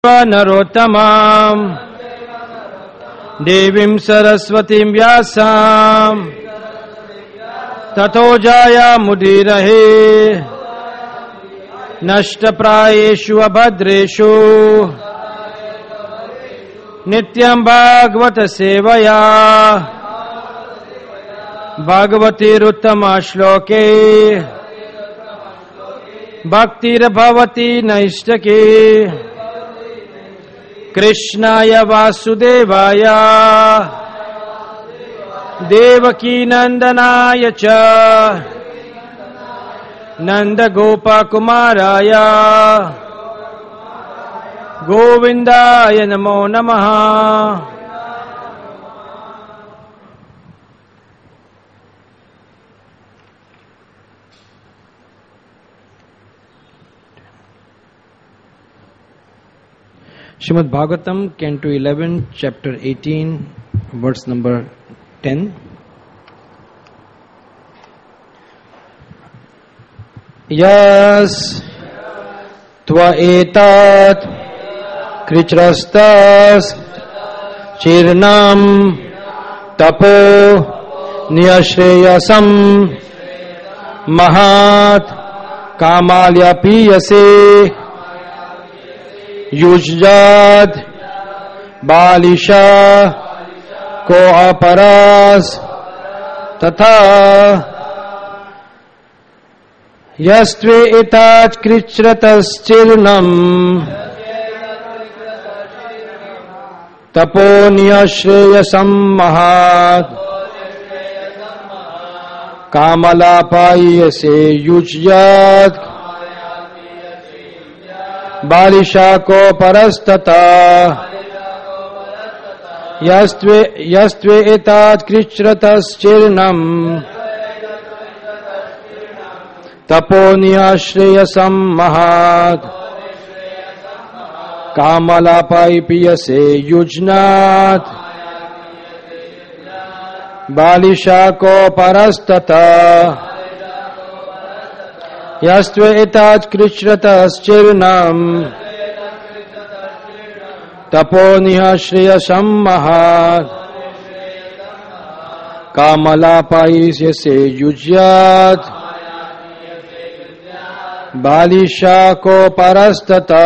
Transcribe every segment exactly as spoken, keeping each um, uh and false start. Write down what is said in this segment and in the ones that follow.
नरोत्तमां देवीं सरस्वतीं व्यासां ततो जायामुदीरये नष्टप्रायेषु अभद्रेषु नित्यं भागवत सेवया भगवतीरुत्तमा श्लोके भक्तिर्भवति नैष्टकी कृष्णाय वासुदेवाय देवकी नंदनाय च नंदगोपकुमाराय गोविंदाय नमो नमः। Srimad Bhagavatam, Canto eleven, Chapter eighteen, verse number ten. Yas tva etat kritrastas chirnam tapo niyashreyasam mahat kamalya piyase युज्जाद बालिशा को अपरास तथा यस्त्वे इताच कृच्छ्रतश्चिर्णम् तपोनियश्रेयसं महात् कामलापायसे युज्यात् बालिशा को परस्तता यस्त्वे यस्त्वे एतात् कृच्छ्रतश्चिर्णम् तपोनियाश्रेयसं महात् कामलापाय पीयसे युज्नात् बालिशा को परस्तता यस्त्वे एतात् कृच्छ्रतश्चिर्णम् तपोनियश्रेयसं महात् कामलापायसे युज्यात् बालिशा को परस्तता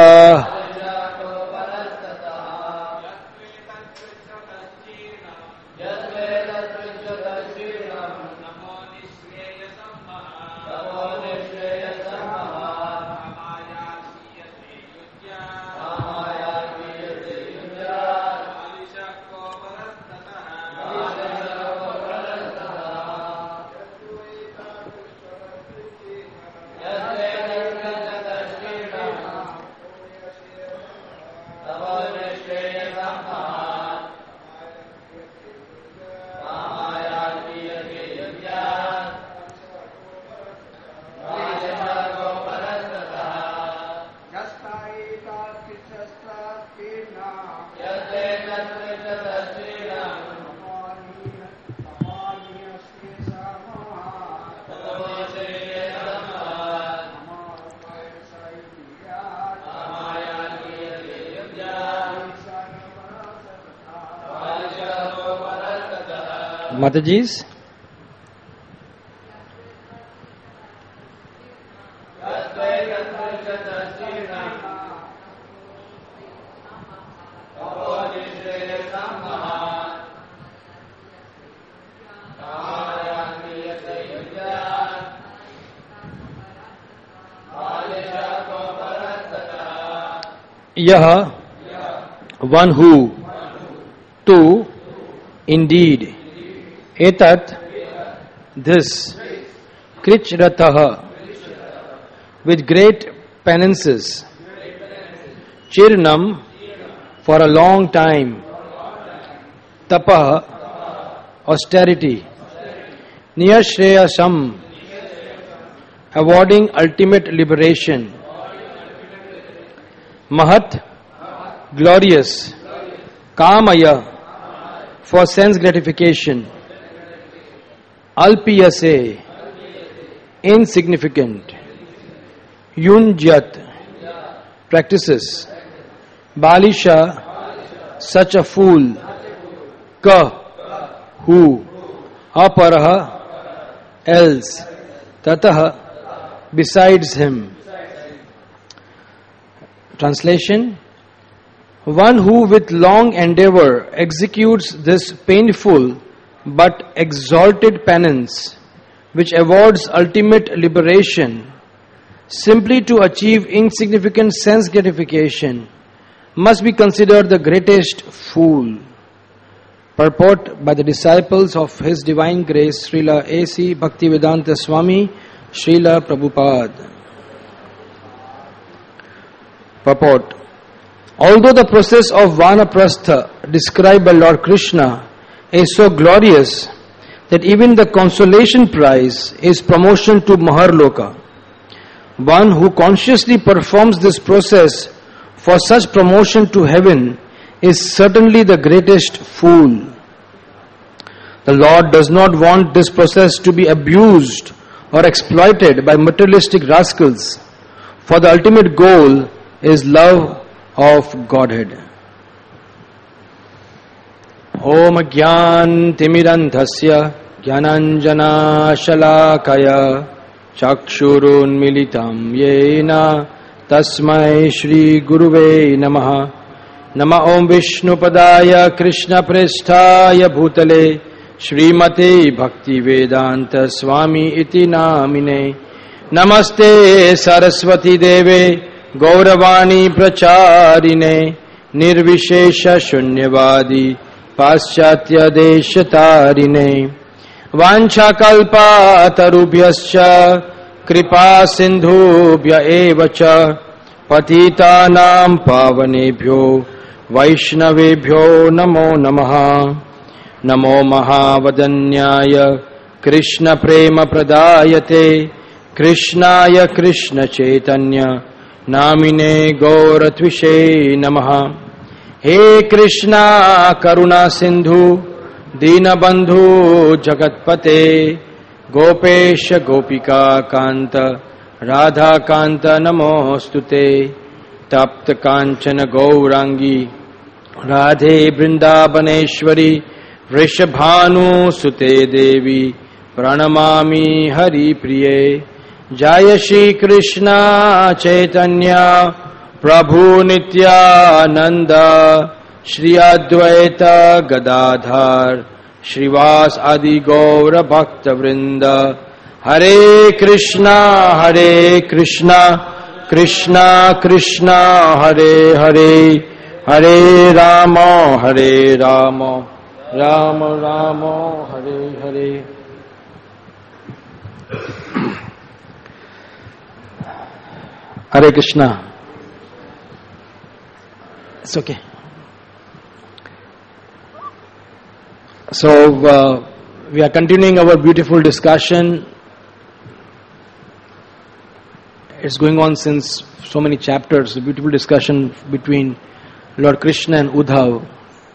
Mataji's. Yah, one who, two, indeed, etat, this, krichrataha, with great penances, chirnam, for a long time, tapaha, austerity, niyashreyasam, awarding ultimate liberation, mahat, glorious, kamaya, for sense gratification, alpiyase, insignificant, yunjat, practices, Balisha, such a fool. Ka, who. Aparaha, else. Tataha, besides him. Translation: one who with long endeavor executes this painful but exalted penance, which awards ultimate liberation, simply to achieve insignificant sense gratification, must be considered the greatest fool. Purport by the disciples of His Divine Grace, Srila A C Bhaktivedanta Swami, Srila Prabhupada. Purport: although the process of Vanaprastha described by Lord Krishna is so glorious that even the consolation prize is promotion to Maharloka, one who consciously performs this process for such promotion to heaven is certainly the greatest fool. The Lord does not want this process to be abused or exploited by materialistic rascals, for the ultimate goal is love of Godhead. Om Gyan Timiranthasya Gyananjana Shalakaya Chakshurun Militam Yena Tasmai Shri Guruve Namaha. Nama Om Vishnu Padaya Krishna Presthaya Bhutale Srimate Bhakti Vedanta Swami Iti Namine. Namaste Saraswati Deve Gauravani Pracharine Nirvishesha Shunyavadi Paschatya Deshatarine Vancha Kalpa Tarubhyascha Kripa Sindhubhya Evacha Patitanam Pavanebhyo Vaishnavebhyo Namo Namaha. Namo Mahavadanyaya Krishna Prema Pradayate Krishnaya Krishna Chaitanya Namine Gauratvishe Namaha. He Krishna Karuna Sindhu Dinabandhu Jagatpate Gopesha Gopika Kanta Radha Kanta Namostute Tapta Kanchana Gaurangi Radhe Vrindavaneshwari Vrishabhanu Sute Devi Pranamami Hari Priye. Jaya Shri Krishna Chaitanya Prabhu Nityananda Shri Advaita Gadadhar Shrivas Adi Gaura Bhakta Vrinda. Hare Krishna Hare Krishna Krishna Krishna Hare Hare Hare Rama Hare Rama Rama Rama Hare Hare. Hare Krishna. It's okay. So uh, we are continuing our beautiful discussion. It's going on since so many chapters. A beautiful discussion between Lord Krishna and Uddhav.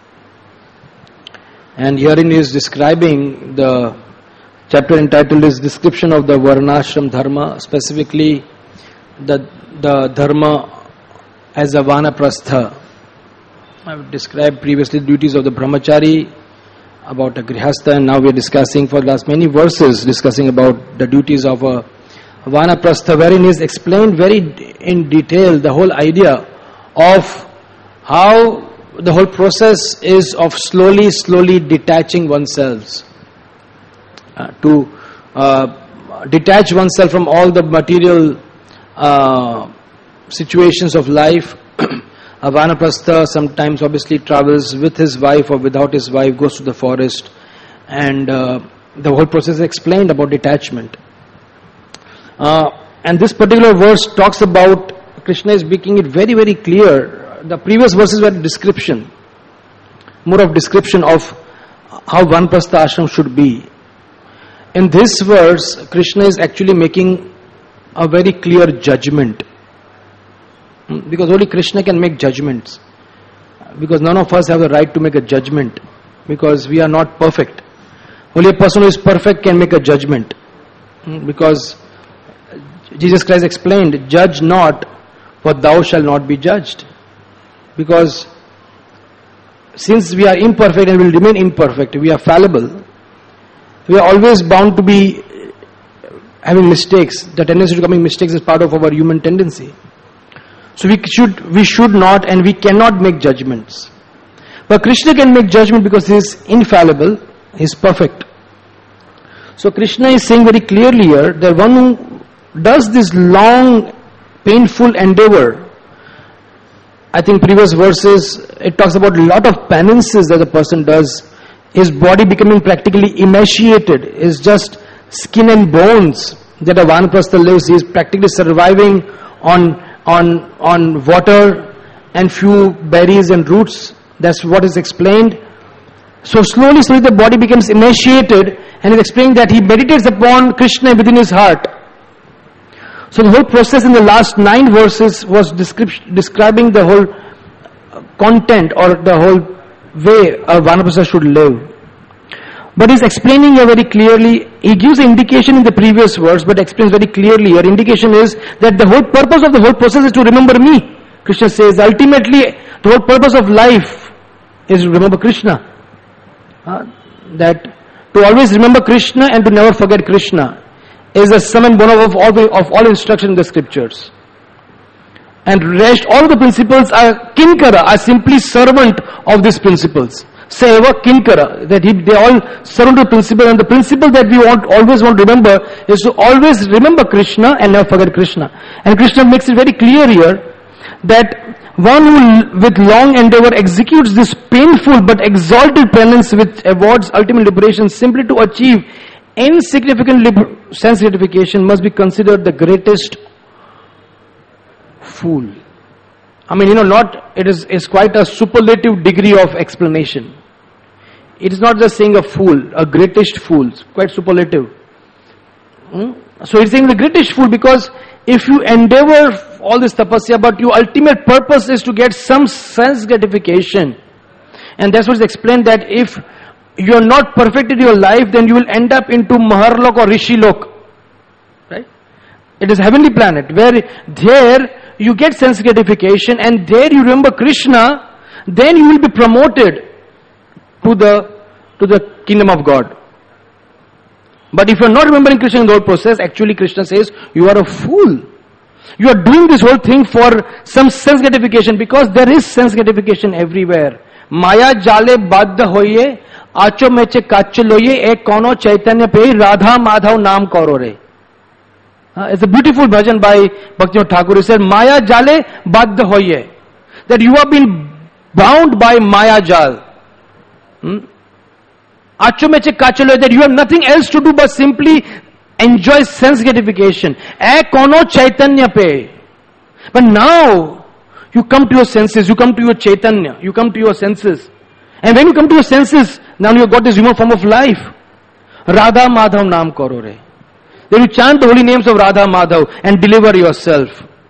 And herein he is describing the chapter entitled is Description of the Varnashram Dharma, specifically the the Dharma as a Vanaprastha. I have described previously the duties of the Brahmachari, about a Grihastha, and now we are discussing for the last many verses discussing about the duties of a Vanaprastha, wherein is explained very in detail the whole idea of how the whole process is of slowly, slowly detaching oneself. Uh, to uh, detach oneself from all the material uh, situations of life. A Vanaprastha sometimes obviously travels with his wife or without his wife, goes to the forest, and uh, the whole process is explained about detachment. Uh, and this particular verse talks about, Krishna is making it very, very clear. The previous verses were description, more of description of how Vanaprastha ashram should be. In this verse, Krishna is actually making a very clear judgment. Because only Krishna can make judgments. Because none of us have the right to make a judgment. Because we are not perfect. Only a person who is perfect can make a judgment. Because Jesus Christ explained, judge not, for thou shalt not be judged. Because since we are imperfect and will remain imperfect, we are fallible, we are always bound to be having mistakes. The tendency to commit mistakes is part of our human tendency. So we should, we should not and we cannot make judgments. But Krishna can make judgment because he is infallible, he is perfect. So Krishna is saying very clearly here that one who does this long, painful endeavor, I think previous verses, it talks about a lot of penances that a person does, his body becoming practically emaciated, is just skin and bones that a vanaprastha lives. He is practically surviving on, on, on water and few berries and roots. That's what is explained. So slowly, slowly the body becomes emaciated, and is explaining that he meditates upon Krishna within his heart. So the whole process in the last nine verses was descrip- describing the whole content or the whole way a vanaprastha should live. But he's explaining here very clearly, he gives an indication in the previous verse, but explains very clearly here. Indication is that the whole purpose of the whole process is to remember me. Krishna says, ultimately, the whole purpose of life is to remember Krishna. Uh, that to always remember Krishna and to never forget Krishna is the sum and bonum of all, of all instruction in the scriptures. And rest, all the principles are kinkara, are simply servant of these principles. Seva kinkara, that he, they all serve the principle, and the principle that we want always want to remember is to always remember Krishna and never forget Krishna. And Krishna makes it very clear here that one who with long endeavor executes this painful but exalted penance which awards ultimate liberation simply to achieve insignificant liber- sense gratification must be considered the greatest fool. I mean, you know, not, it is, is quite a superlative degree of explanation. It is not just saying a fool, a greatest fool, it's quite superlative. Hmm? So it's saying the greatest fool because if you endeavor all this tapasya, but your ultimate purpose is to get some sense gratification, and that's what is explained, that if you are not perfect in your life, then you will end up into Maharlok or Rishilok. Right? It is heavenly planet where there you get sense gratification and there you remember Krishna, then you will be promoted to the to the kingdom of God. But if you are not remembering Krishna in the whole process, actually Krishna says you are a fool. You are doing this whole thing for some sense gratification, because there is sense gratification everywhere. Maya jale baddha hoye acho meche kacho loye ek kono chaitanya pe Radha Madhav naam karo re. Uh, it's a beautiful bhajan by Bhaktivinoda Thakur. He said, Maya jale baddha hoye. That you have been bound by Maya jal. Acho meche kacho loye. That you have nothing else to do but simply enjoy sense gratification. Ek kono chaitanya pe. But now, you come to your senses, you come to your chaitanya, you come to your senses. And when you come to your senses, now you have got this human form of life. Radha Madhav naam karo re. Then you chant the holy names of Radha Madhav and deliver yourself.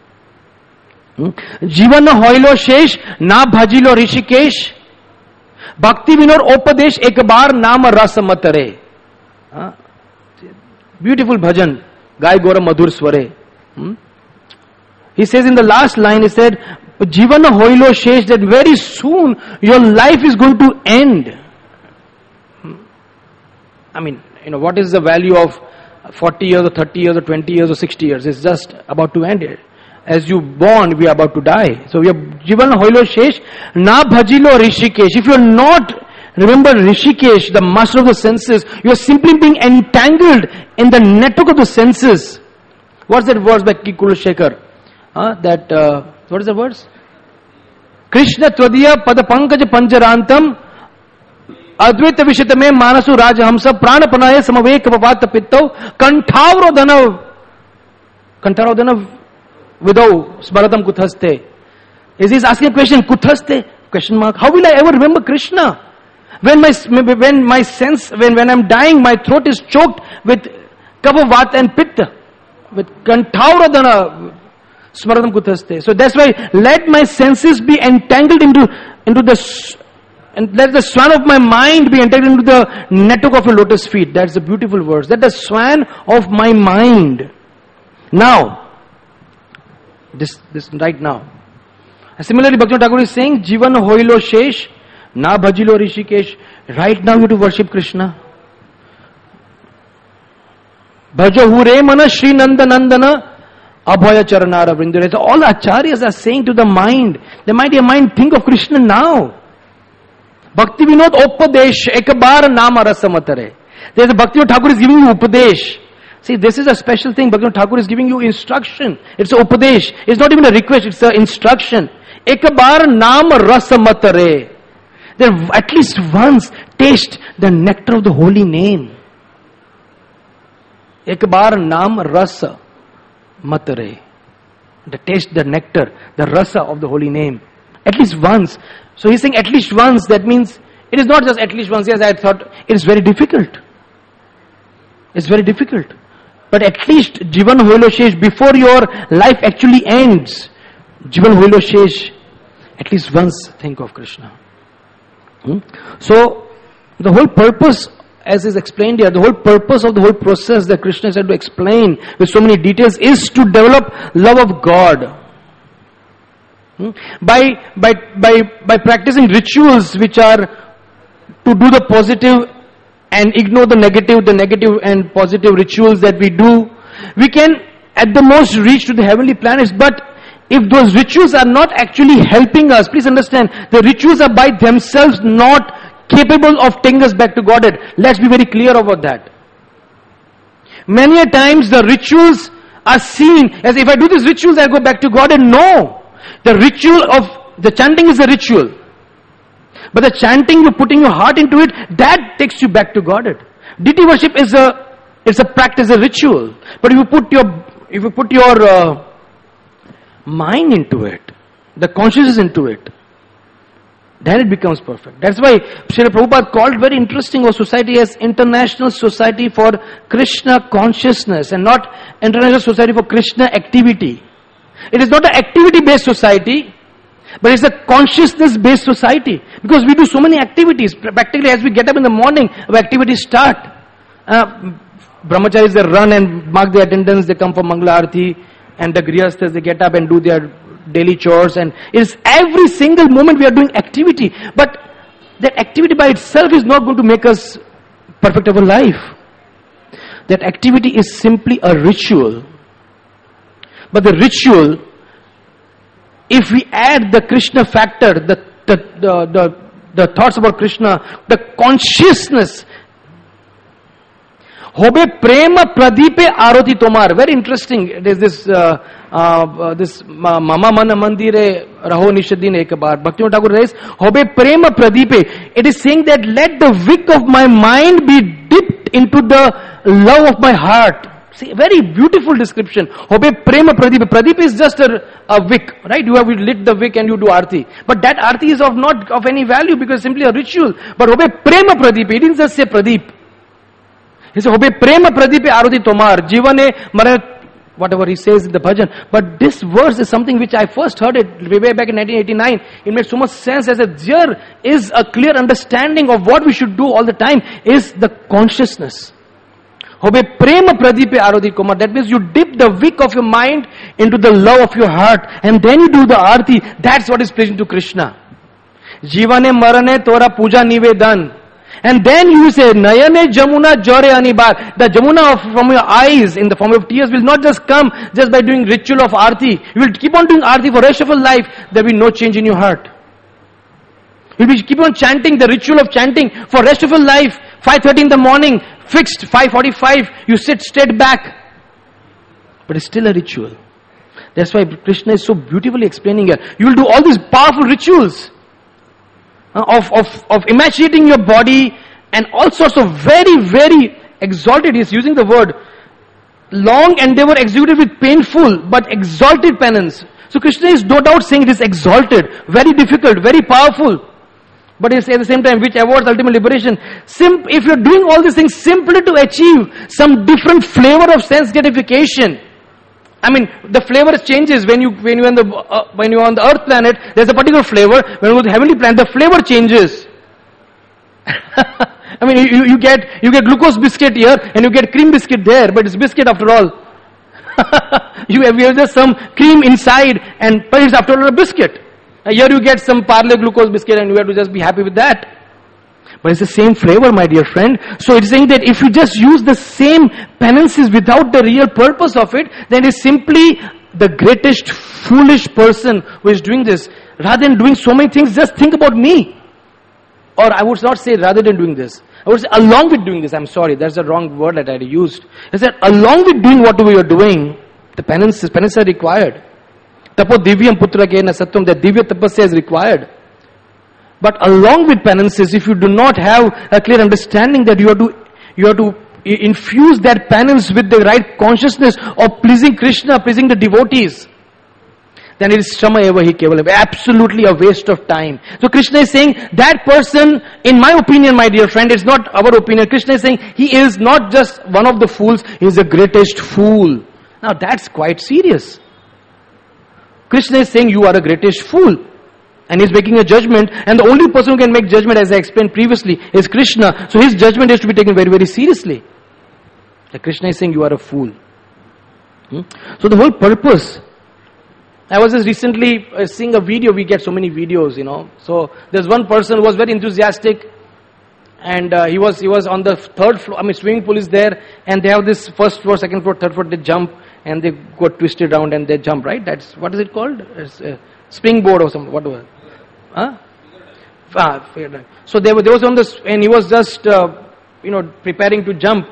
Jivan hoilo shesh, na bhajilo rishikesh. Bhakti vinor opadesh ekbar naam rasa matare. Beautiful bhajan. Gai Gora Madhur Sware. Hmm? He says in the last line, he said, Jivana hoilo shesh, that very soon your life is going to end. I mean, you know, what is the value of forty years or thirty years or twenty years or sixty years? It's just about to end it. As you born, we are about to die. So we are Jivana hoilo shesh, na bhajilo rishikesh. If you are not, remember Rishikesh, the master of the senses, you are simply being entangled in the network of the senses. What's that verse by Kikula Shekhar? Uh, that, uh, what is the verse? Krishna Tvadiya Pada Pankaj Panjarantam Advaita Vishatame Manasu Raja Hamsa Prana Panaya Samaveka Pavata Pittau Kanthavro Dhanav Kanthavro Dhanav Vidau Smaratam Kuthaste. Is he asking a question? Kuthaste? Question mark. How will I ever remember Krishna? When my when my sense, when, when I'm dying, my throat is choked with kapha, vata and pitta, with kanthavra dhana smaratam kuthaste. So that's why let my senses be entangled into into the and let the swan of my mind be entangled into the network of your lotus feet. That's a beautiful verse. That the swan of my mind. Now, this this right now, And similarly, Bhaktivinoda Thakur is saying, Jivan hoilo shesh, na bhajilo rishikesh. Right now you have to worship Krishna. Bhajo hure mana Shri Nanda Nandana abhaya charanara vrindare. So all acharyas are saying to the mind, the mighty mind, think of Krishna now. Bhakti Vinod Upadesh Ekabar Nama Rasamatare. There's a Bhaktivinoda Thakur is giving you Upadesh. See, this is a special thing. Bhaktivinoda Thakur is giving you instruction. It's a Upadesh. It's not even a request, it's an instruction. Ekabar Nama Rasamatare. Then at least once taste the nectar of the holy name. Ekabar Nam Rasa Matare. The taste, the nectar, the rasa of the holy name. At least once. So he's saying at least once. That means it is not just at least once. Yes, I thought it is very difficult. It's very difficult. But at least Jivan Hoilo Shesh, before your life actually ends, Jivan Hoilo Shesh, at least once think of Krishna. Hmm? So the whole purpose, as is explained here, the whole purpose of the whole process that Krishna is trying to explain with so many details is to develop love of God. Hmm? By, by, by, by practicing rituals which are to do the positive and ignore the negative, the negative and positive rituals that we do, we can at the most reach to the heavenly planets. But if those rituals are not actually helping us, please understand, the rituals are by themselves not capable of taking us back to Godhead. Let's be very clear about that. Many a times the rituals are seen as if I do these rituals I go back to Godhead. No. The ritual of the chanting is a ritual. But the chanting, you're putting your heart into it, that takes you back to Godhead. Deity worship is a it's a practice, a ritual. But if you put your if you put your uh, mind into it, the consciousness into it, then it becomes perfect. That's why Srila Prabhupada called very interesting our society as International Society for Krishna Consciousness and not International Society for Krishna Activity. It is not an activity-based society, but it's a consciousness-based society. Because we do so many activities. Practically as we get up in the morning, our activities start. Uh, brahmacharis, they run and mark their attendance, they come for Mangala Arati, and the Grihasthas, they get up and do their daily chores, and it's every single moment we are doing activity. But that activity by itself is not going to make us perfect our life. That activity is simply a ritual. But the ritual, if we add the Krishna factor, the the the, the, the thoughts about Krishna, the consciousness, Hobe prema pradipe aroti tomar. Very interesting. There's this uh, uh, this Mama Mana Mandire Raho Nishadin Ekabar. Bhaktivinoda Thakur says, Hobe prema pradipe. It is saying that let the wick of my mind be dipped into the love of my heart. See, very beautiful description. Hobe prema pradipe. Pradipe is just a, a wick, right? You have lit the wick and you do arti. But that arti is of not of any value because it's simply a ritual. But Hobe prema pradipe. It didn't just say pradeep. He said, Hobe prema pradipe aroti tomar. Jivane mara, whatever he says in the bhajan. But this verse is something which I first heard it way back in nineteen eighty-nine. It made so much sense as if there is a clear understanding of what we should do all the time is the consciousness. Hobe prema pradipe aroti tomar. That means you dip the wick of your mind into the love of your heart and then you do the arti. That's what is pleasing to Krishna. Jivane marane tora puja nivedan. And then you say, Nayane Jamuna Jore Anibar. The Jamuna of, from your eyes in the form of tears will not just come just by doing ritual of Aarti. You will keep on doing Aarti for the rest of your life. There will be no change in your heart. You will keep on chanting the ritual of chanting for the rest of your life. five thirty in the morning, fixed, five forty-five, you sit straight back. But it's still a ritual. That's why Krishna is so beautifully explaining here. You will do all these powerful rituals. Of, of, of emaciating your body and all sorts of very, very exalted, he's using the word, long endeavor executed with painful but exalted penance. So Krishna is no doubt saying it is exalted, very difficult, very powerful. But he says at the same time, which awards ultimate liberation. Sim- if you're doing all these things simply to achieve some different flavor of sense gratification, I mean, the flavor changes when you when you on the uh, when you are on the earth planet. There's a particular flavor. When you go to the heavenly planet, the flavor changes. I mean, you, you get you get glucose biscuit here and you get cream biscuit there, but it's biscuit after all. you have, you have just some cream inside, and but it's after all a biscuit. Uh, here you get some Parle glucose biscuit and you have to just be happy with that. But it's the same flavor, my dear friend. So it's saying that if you just use the same penances without the real purpose of it, then it's simply the greatest foolish person who is doing this. Rather than doing so many things, just think about me. Or I would not say rather than doing this. I would say along with doing this. I'm sorry, that's the wrong word that I used. I said along with doing whatever you're doing, the penances, penances are required. Tapo divyam putra ke na sattvam, that divya tapasya is required. But along with penances, if you do not have a clear understanding that you have to, you have to infuse that penance with the right consciousness of pleasing Krishna, pleasing the devotees, then it is shrama eva hi kevalam, absolutely a waste of time. So Krishna is saying that person, in my opinion, my dear friend, it's not our opinion. Krishna is saying he is not just one of the fools, he is the greatest fool. Now that's quite serious. Krishna is saying you are the greatest fool. And he's making a judgment, and the only person who can make judgment, as I explained previously, is Krishna. So his judgment is to be taken very, very seriously. Like Krishna is saying you are a fool. Hmm? So the whole purpose, I was just recently uh, seeing a video. We get so many videos, you know. So there's one person who was very enthusiastic, and uh, he was he was on the third floor. I mean, swimming pool is there, and they have this first floor, second floor, third floor. They jump and they go twisted around and they jump. Right? That's what is it called? It's, uh, springboard or something. Whatever. Huh? Ah, so there was, there was on this, and he was just uh, you know preparing to jump.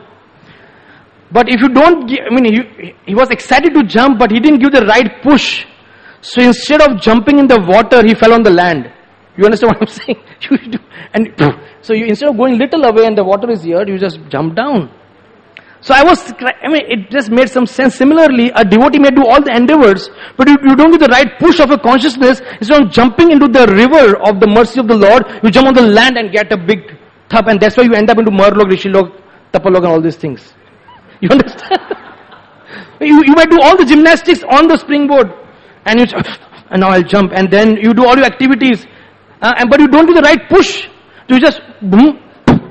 But if you don't, give, I mean, he, he was excited to jump, but he didn't give the right push. So instead of jumping in the water, he fell on the land. You understand what I'm saying? You do, and so you instead of going little away and the water is here, you just jump down. So I was, I mean, it just made some sense. Similarly, a devotee may do all the endeavors, but if you don't give the right push of a consciousness, instead of jumping into the river of the mercy of the Lord, you jump on the land and get a big tub, and that's why you end up into Marlok, Rishilok, Tapalok and all these things. You understand? you, you might do all the gymnastics on the springboard, and you and now I'll jump, and then you do all your activities, uh, and but you don't do the right push. You just boom.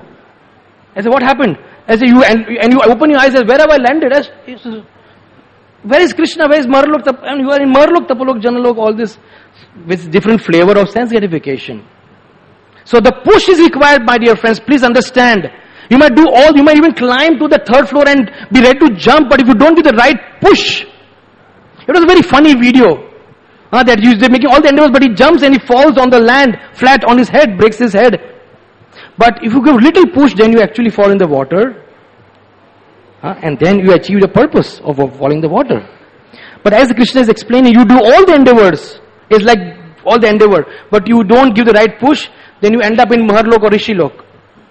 I said, what happened? I said, you and, and you open your eyes and where have I landed? As, where is Krishna? Where is Marlok? And you are in Marlok, Tapalok, Janalok, all this with different flavor of sense gratification. So the push is required, my dear friends. Please understand. You might do all, you might even climb to the third floor and be ready to jump, but if you don't do the right push. It was a very funny video. Uh, that you, they're making all the endeavors, but he jumps and he falls on the land, flat on his head, breaks his head. But if you give little push, then you actually fall in the water. Uh, and then you achieve the purpose of, of falling in the water. But as Krishna is explaining, you do all the endeavors. It's like all the endeavor. But you don't give the right push, then you end up in Maharlok or Rishilok.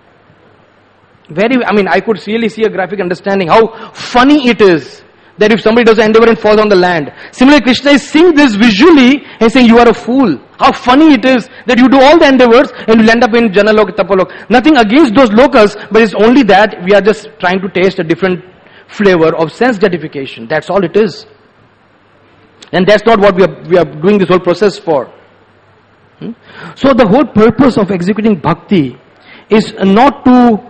Very, I mean, I could really see a graphic understanding how funny it is that if somebody does an endeavor and falls on the land. Similarly, Krishna is seeing this visually and saying, you are a fool. How funny it is that you do all the endeavors and you end up in Janalok, Tapalok. Nothing against those lokas, but it's only that we are just trying to taste a different flavor of sense gratification. That's all it is. And that's not what we are, we are doing this whole process for. Hmm? So the whole purpose of executing bhakti is not to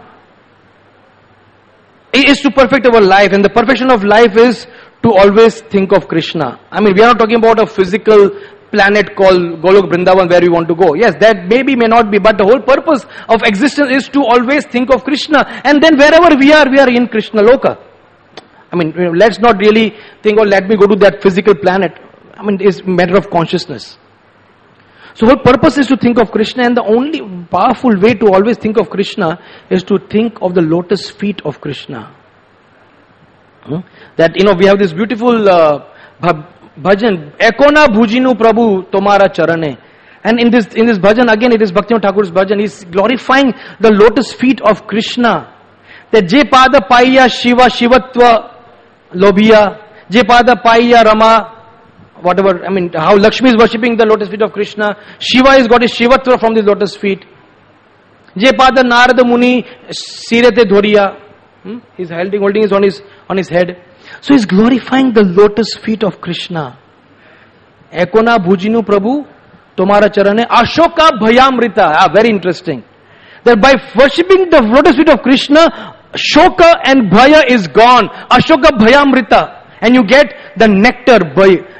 is to perfect our life, and the perfection of life is to always think of Krishna. I mean, we are not talking about a physical planet called Golok Vrindavan where we want to go. Yes, that maybe may not be, but the whole purpose of existence is to always think of Krishna, and then wherever we are, we are in Krishna Loka. I mean, you know, let's not really think, oh, let me go to that physical planet. I mean, it's a matter of consciousness. So whole purpose is to think of Krishna, and the only powerful way to always think of Krishna is to think of the lotus feet of Krishna. Hmm? That, you know, we have this beautiful uh, bhajan, Ekona bhujinu Prabhu tomara charane. And in this in this bhajan, again it is Bhaktivinoda Thakur's bhajan, he's glorifying the lotus feet of Krishna. That Je pada paiya Shiva Shivatva lobhiya, Je pada paiya Rama, whatever, I mean, how Lakshmi is worshipping the lotus feet of Krishna. Shiva has got his Shivatva from the lotus feet. Je pada Narada Muni Sirete Dhoriya. Hmm? He's holding, holding his on his on his head. So he's glorifying the lotus feet of Krishna. Ekona bhujinu Prabhu tomara charane Ashoka bhayamrita. Ah, very interesting. That by worshipping the lotus feet of Krishna, Shoka and Bhaya is gone. Ashoka bhayamrita. And you get the nectar, bhay.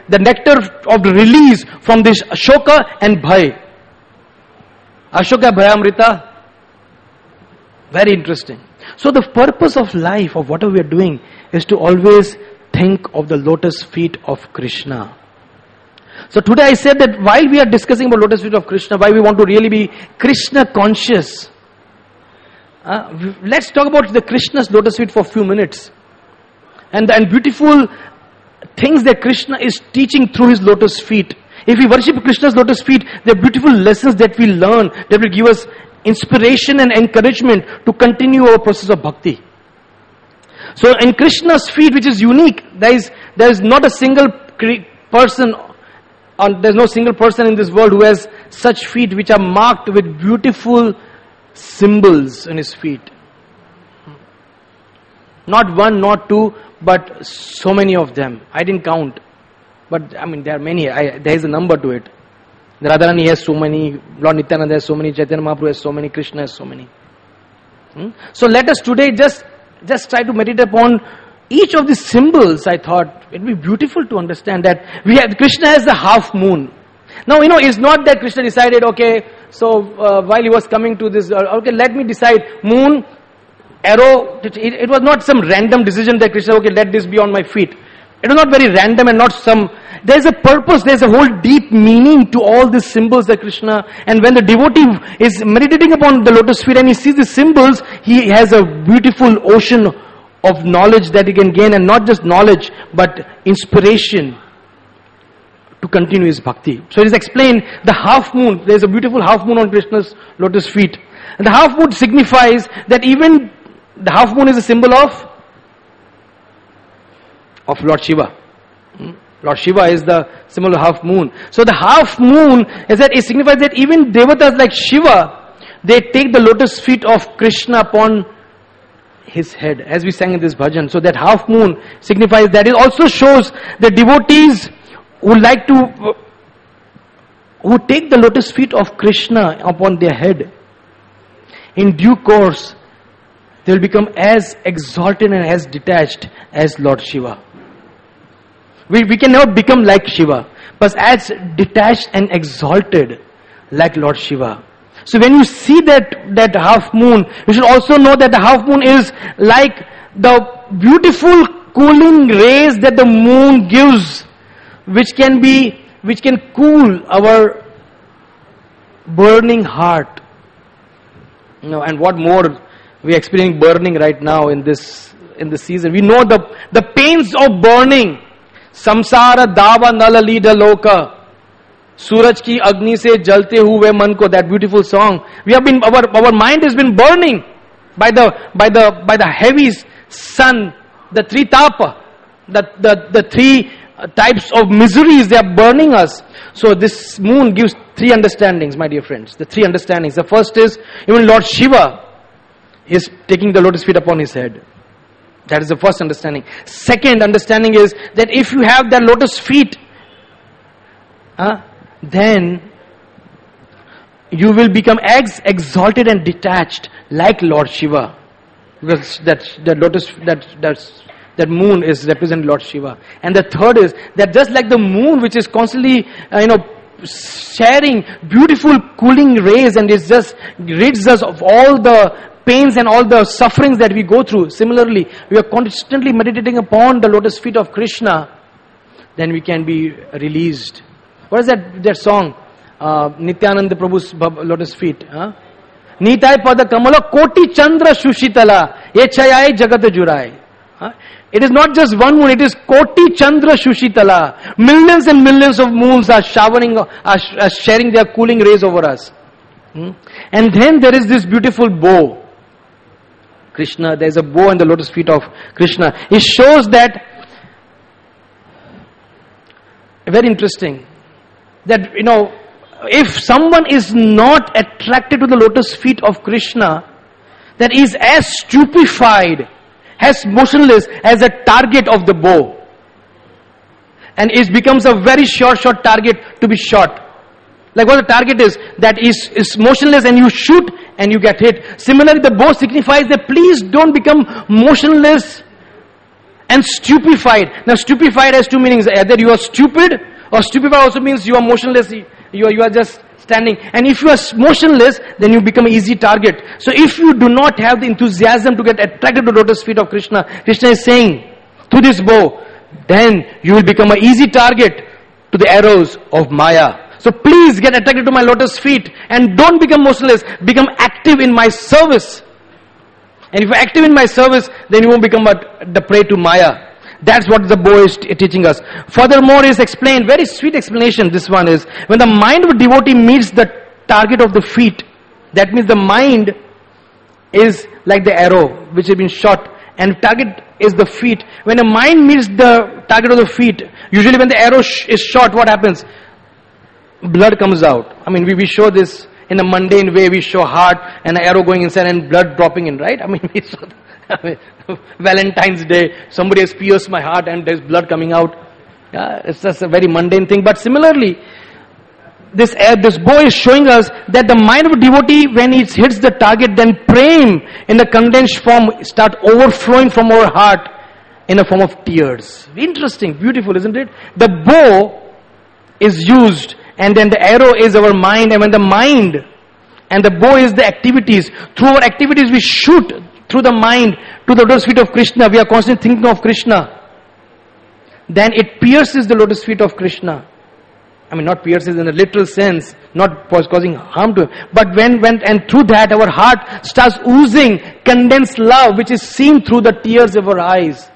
the nectar of the release from this Ashoka and Bhai. Ashoka Bhayamrita. Very interesting. So the purpose of life, of whatever we are doing, is to always think of the lotus feet of Krishna. So today I said that while we are discussing about lotus feet of Krishna, why we want to really be Krishna conscious, uh, let's talk about the Krishna's lotus feet for a few minutes. And, and beautiful things that Krishna is teaching through his lotus feet. If we worship Krishna's lotus feet, there are beautiful lessons that we learn that will give us inspiration and encouragement to continue our process of bhakti. So in Krishna's feet, which is unique, there is, there is not a single person, or there is no single person in this world who has such feet which are marked with beautiful symbols in his feet. Not one, not two, but so many of them. I didn't count. But I mean, there are many. I, there is a number to it. Radharani has so many, Lord Nityananda has so many, Chaitanya Mahaprabhu has so many, Krishna has so many. Hmm? So let us today just, just try to meditate upon each of these symbols. I thought it would be beautiful to understand that we have, Krishna has the half moon. Now, you know, it's not that Krishna decided, okay, so uh, while he was coming to this, uh, okay, let me decide, moon, arrow, it, it was not some random decision that Krishna, okay, let this be on my feet. It was not very random and not some, there's a purpose, there's a whole deep meaning to all these symbols that Krishna, and when the devotee is meditating upon the lotus feet and he sees the symbols, he has a beautiful ocean of knowledge that he can gain, and not just knowledge, but inspiration to continue his bhakti. So it is explained, the half moon, there's a beautiful half moon on Krishna's lotus feet. And the half moon signifies that even the half moon is a symbol of of Lord Shiva. Hmm? Lord Shiva is the symbol of half moon. So the half moon is that it signifies that even devatas like Shiva, they take the lotus feet of Krishna upon his head, as we sang in this bhajan. So that half moon signifies that. It also shows the devotees who like to, who take the lotus feet of Krishna upon their head, in due course, they will become as exalted and as detached as Lord Shiva. We, we can never become like Shiva, but as detached and exalted like Lord Shiva. So when you see that, that half moon, you should also know that the half moon is like the beautiful cooling rays that the moon gives, which can be, which can cool our burning heart. You know, and what more we are experiencing burning right now in this, in this season. We know the, the pains of burning. Samsara dava nala lida loka. Suraj ki agni se jalte huwe man ko, that beautiful song. We have been, our, our mind has been burning by the, by the, by the heavy sun, the three tapa, the, the, the three types of miseries, they are burning us. So this moon gives three understandings, my dear friends. The three understandings. The first is, even Lord Shiva is taking the lotus feet upon his head. That is the first understanding. Second understanding is that if you have that lotus feet, uh, then you will become ex- exalted and detached like Lord Shiva. Because that, that lotus, that, that's, that moon is representing Lord Shiva. And the third is that just like the moon, which is constantly, uh, you know, sharing beautiful cooling rays and is just rids us of all the pains and all the sufferings that we go through. Similarly, we are constantly meditating upon the lotus feet of Krishna, then we can be released. What is that, that song? Uh, Nityananda Prabhu's lotus feet. Huh? Nitai pada kamala koti chandra shushitala echayai jagat jurai. Huh? It is not just one moon, it is koti chandra shushitala. Millions and millions of moons are showering, are, are sharing their cooling rays over us. Hmm? And then there is this beautiful bow. Krishna, there is a bow in the lotus feet of Krishna. It shows that, very interesting, that, you know, if someone is not attracted to the lotus feet of Krishna, that is as stupefied, as motionless as a target of the bow. And it becomes a very short, short target to be shot. Like what the target is, that is, is motionless and you shoot and you get hit. Similarly, the bow signifies that please don't become motionless and stupefied. Now stupefied has two meanings. Either you are stupid, or stupefied also means you are motionless. You are, you are just standing. And if you are motionless, then you become an easy target. So if you do not have the enthusiasm to get attracted to the lotus feet of Krishna, Krishna is saying through this bow, then you will become an easy target to the arrows of Maya. So please get attracted to my lotus feet and don't become motionless. Become active in my service. And if you're active in my service, then you won't become a, the prey to Maya. That's what the bow is t- teaching us. Furthermore is explained, very sweet explanation this one is, when the mind of a devotee meets the target of the feet, that means the mind is like the arrow which has been shot, and target is the feet. When a mind meets the target of the feet, usually when the arrow sh- is shot, what happens? Blood comes out. I mean, we, we show this in a mundane way. We show heart and an arrow going inside and blood dropping in, right? I mean, we saw that. I mean, Valentine's Day, somebody has pierced my heart and there's blood coming out. Yeah, it's just a very mundane thing. But similarly, this uh, this bow is showing us that the mind of a devotee, when it hits the target, then prem in the condensed form start overflowing from our heart in a form of tears. Interesting, beautiful, isn't it? The bow is used, and then the arrow is our mind, and when the mind and the bow is the activities, through our activities we shoot through the mind to the lotus feet of Krishna. We are constantly thinking of Krishna. Then it pierces the lotus feet of Krishna. I mean, not pierces in a literal sense, not causing harm to him. But when, when, and through that our heart starts oozing condensed love, which is seen through the tears of our eyes.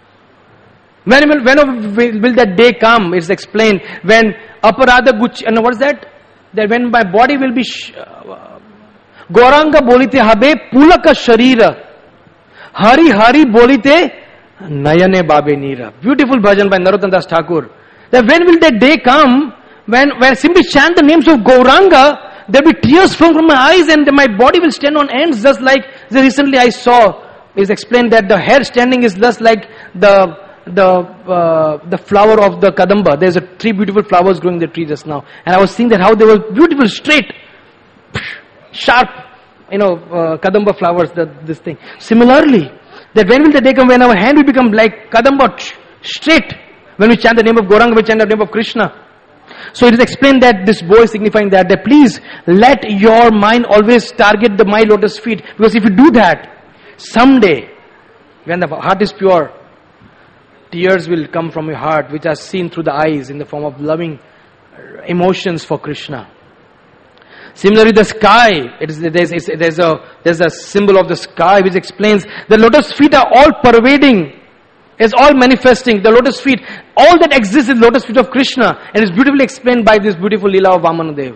When will, when will, will that day come? It's explained when aparadha guch, and what is that? That when my body will be sh- uh, Gauranga bolite habe pulaka sharira. Hari Hari bolite nayane babe nira. Beautiful bhajan by Narottam Das Thakur. That when will that day come when, when I simply chant the names of Gauranga, there will be tears flowing from my eyes and my body will stand on ends, just like the recently I saw. Is explained that the hair standing is just like the the uh, the flower of the kadamba. There's a three beautiful flowers growing in the tree just now, and I was seeing that how they were beautiful, straight, sharp, you know, uh, kadamba flowers. The, this thing. Similarly, that when will the day come when our hand will become like kadamba, straight? When we chant the name of Gauranga, we chant the name of Krishna. So it is explained that this bow is signifying that, that please let your mind always target the my lotus feet, because if you do that, someday, when the heart is pure, tears will come from your heart, which are seen through the eyes in the form of loving emotions for Krishna. Similarly, the sky, it is, there's, there's, a, there's a symbol of the sky which explains the lotus feet are all pervading, is all manifesting. The lotus feet, all that exists is lotus feet of Krishna, and is beautifully explained by this beautiful Leela of Vamanadev.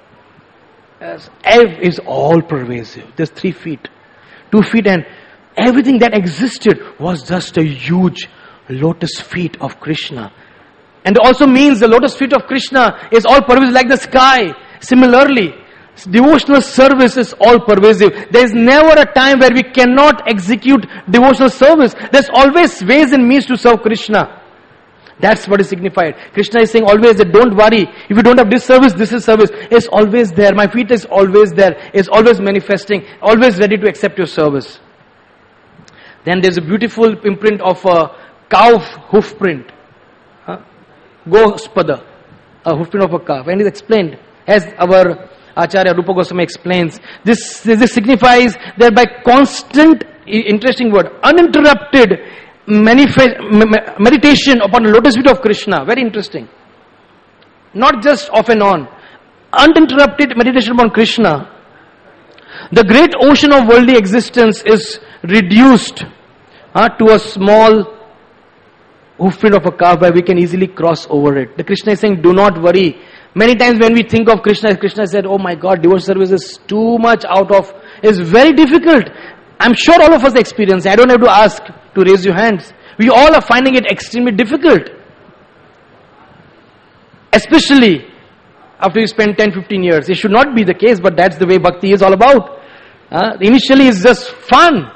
Yes, Ev is all pervasive. There's three feet, two feet, and everything that existed was just a huge lotus feet of Krishna. And it also means the lotus feet of Krishna is all pervasive like the sky. Similarly, devotional service is all pervasive. There is never a time where we cannot execute devotional service. There's always ways and means to serve Krishna. That's what is signified. Krishna is saying always that don't worry. If you don't have this service, this is service. It's always there. My feet is always there. It's always manifesting. Always ready to accept your service. Then there's a beautiful imprint of a cow hoof print. Huh? Gospada. A hoof print of a calf. And it's explained as our Acharya Rupa Goswami explains. This, this signifies that by constant, interesting word, uninterrupted manifest, meditation upon the lotus feet of Krishna. Very interesting. Not just off and on. Uninterrupted meditation upon Krishna. The great ocean of worldly existence is reduced uh, to a small hoofprint of a calf where we can easily cross over it. The Krishna is saying, do not worry. Many times when we think of Krishna, Krishna said, oh my God, devotional service is too much out of, is very difficult. I'm sure all of us experience. I don't have to ask to raise your hands. We all are finding it extremely difficult. Especially after you spend ten to fifteen years. It should not be the case, but that's the way bhakti is all about. Uh, initially it's just fun.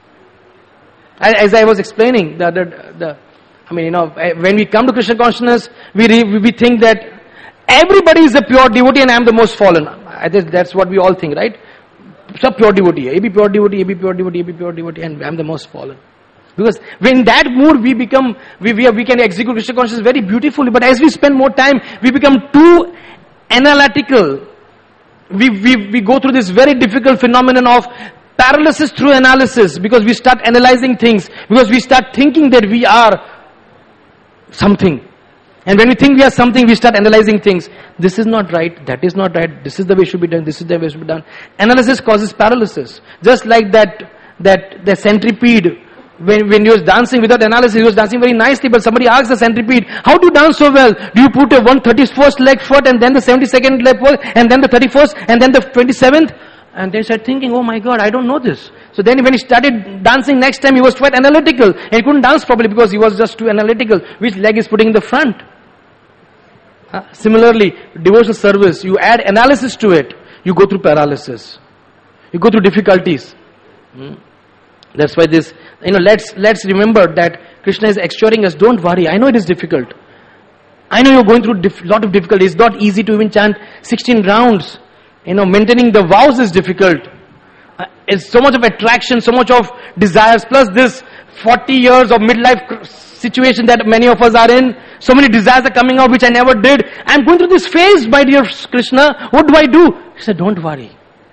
As I was explaining, the, the, the, I mean, you know, when we come to Krishna consciousness, we, re, we think that everybody is a pure devotee and I am the most fallen. I guess that's what we all think, right? Sab pure devotee. A be pure devotee, A be pure devotee, A be pure devotee, and I am the most fallen. Because when that mood we become, we, we, we can execute Krishna consciousness very beautifully, but as we spend more time, we become too analytical. We, we, we go through this very difficult phenomenon of paralysis through analysis, because we start analyzing things, because we start thinking that we are something. And when we think we are something, we start analyzing things. This is not right, that is not right, this is the way it should be done, this is the way it should be done. Analysis causes paralysis. Just like that, that, the centipede, when, when he was dancing without analysis, he was dancing very nicely, but somebody asked the centipede, how do you dance so well? Do you put a one thirty-first leg foot, and then the seventy-second leg foot, and then the thirty-first, and then the twenty-seventh? And they started thinking, oh my God, I don't know this. So then when he started dancing next time, he was quite analytical. And he couldn't dance properly because he was just too analytical. Which leg is putting in the front? Uh, similarly, devotional service, you add analysis to it, you go through paralysis. You go through difficulties. Hmm. That's why this, you know, let's, let's remember that Krishna is assuring us, don't worry, I know it is difficult. I know you're going through a dif- lot of difficulty. It's not easy to even chant sixteen rounds. You know, maintaining the vows is difficult. Uh, it's so much of attraction, so much of desires, plus this forty years of midlife situation that many of us are in. So many desires are coming out which I never did. I'm going through this phase, my dear Krishna. What do I do? He said, don't worry.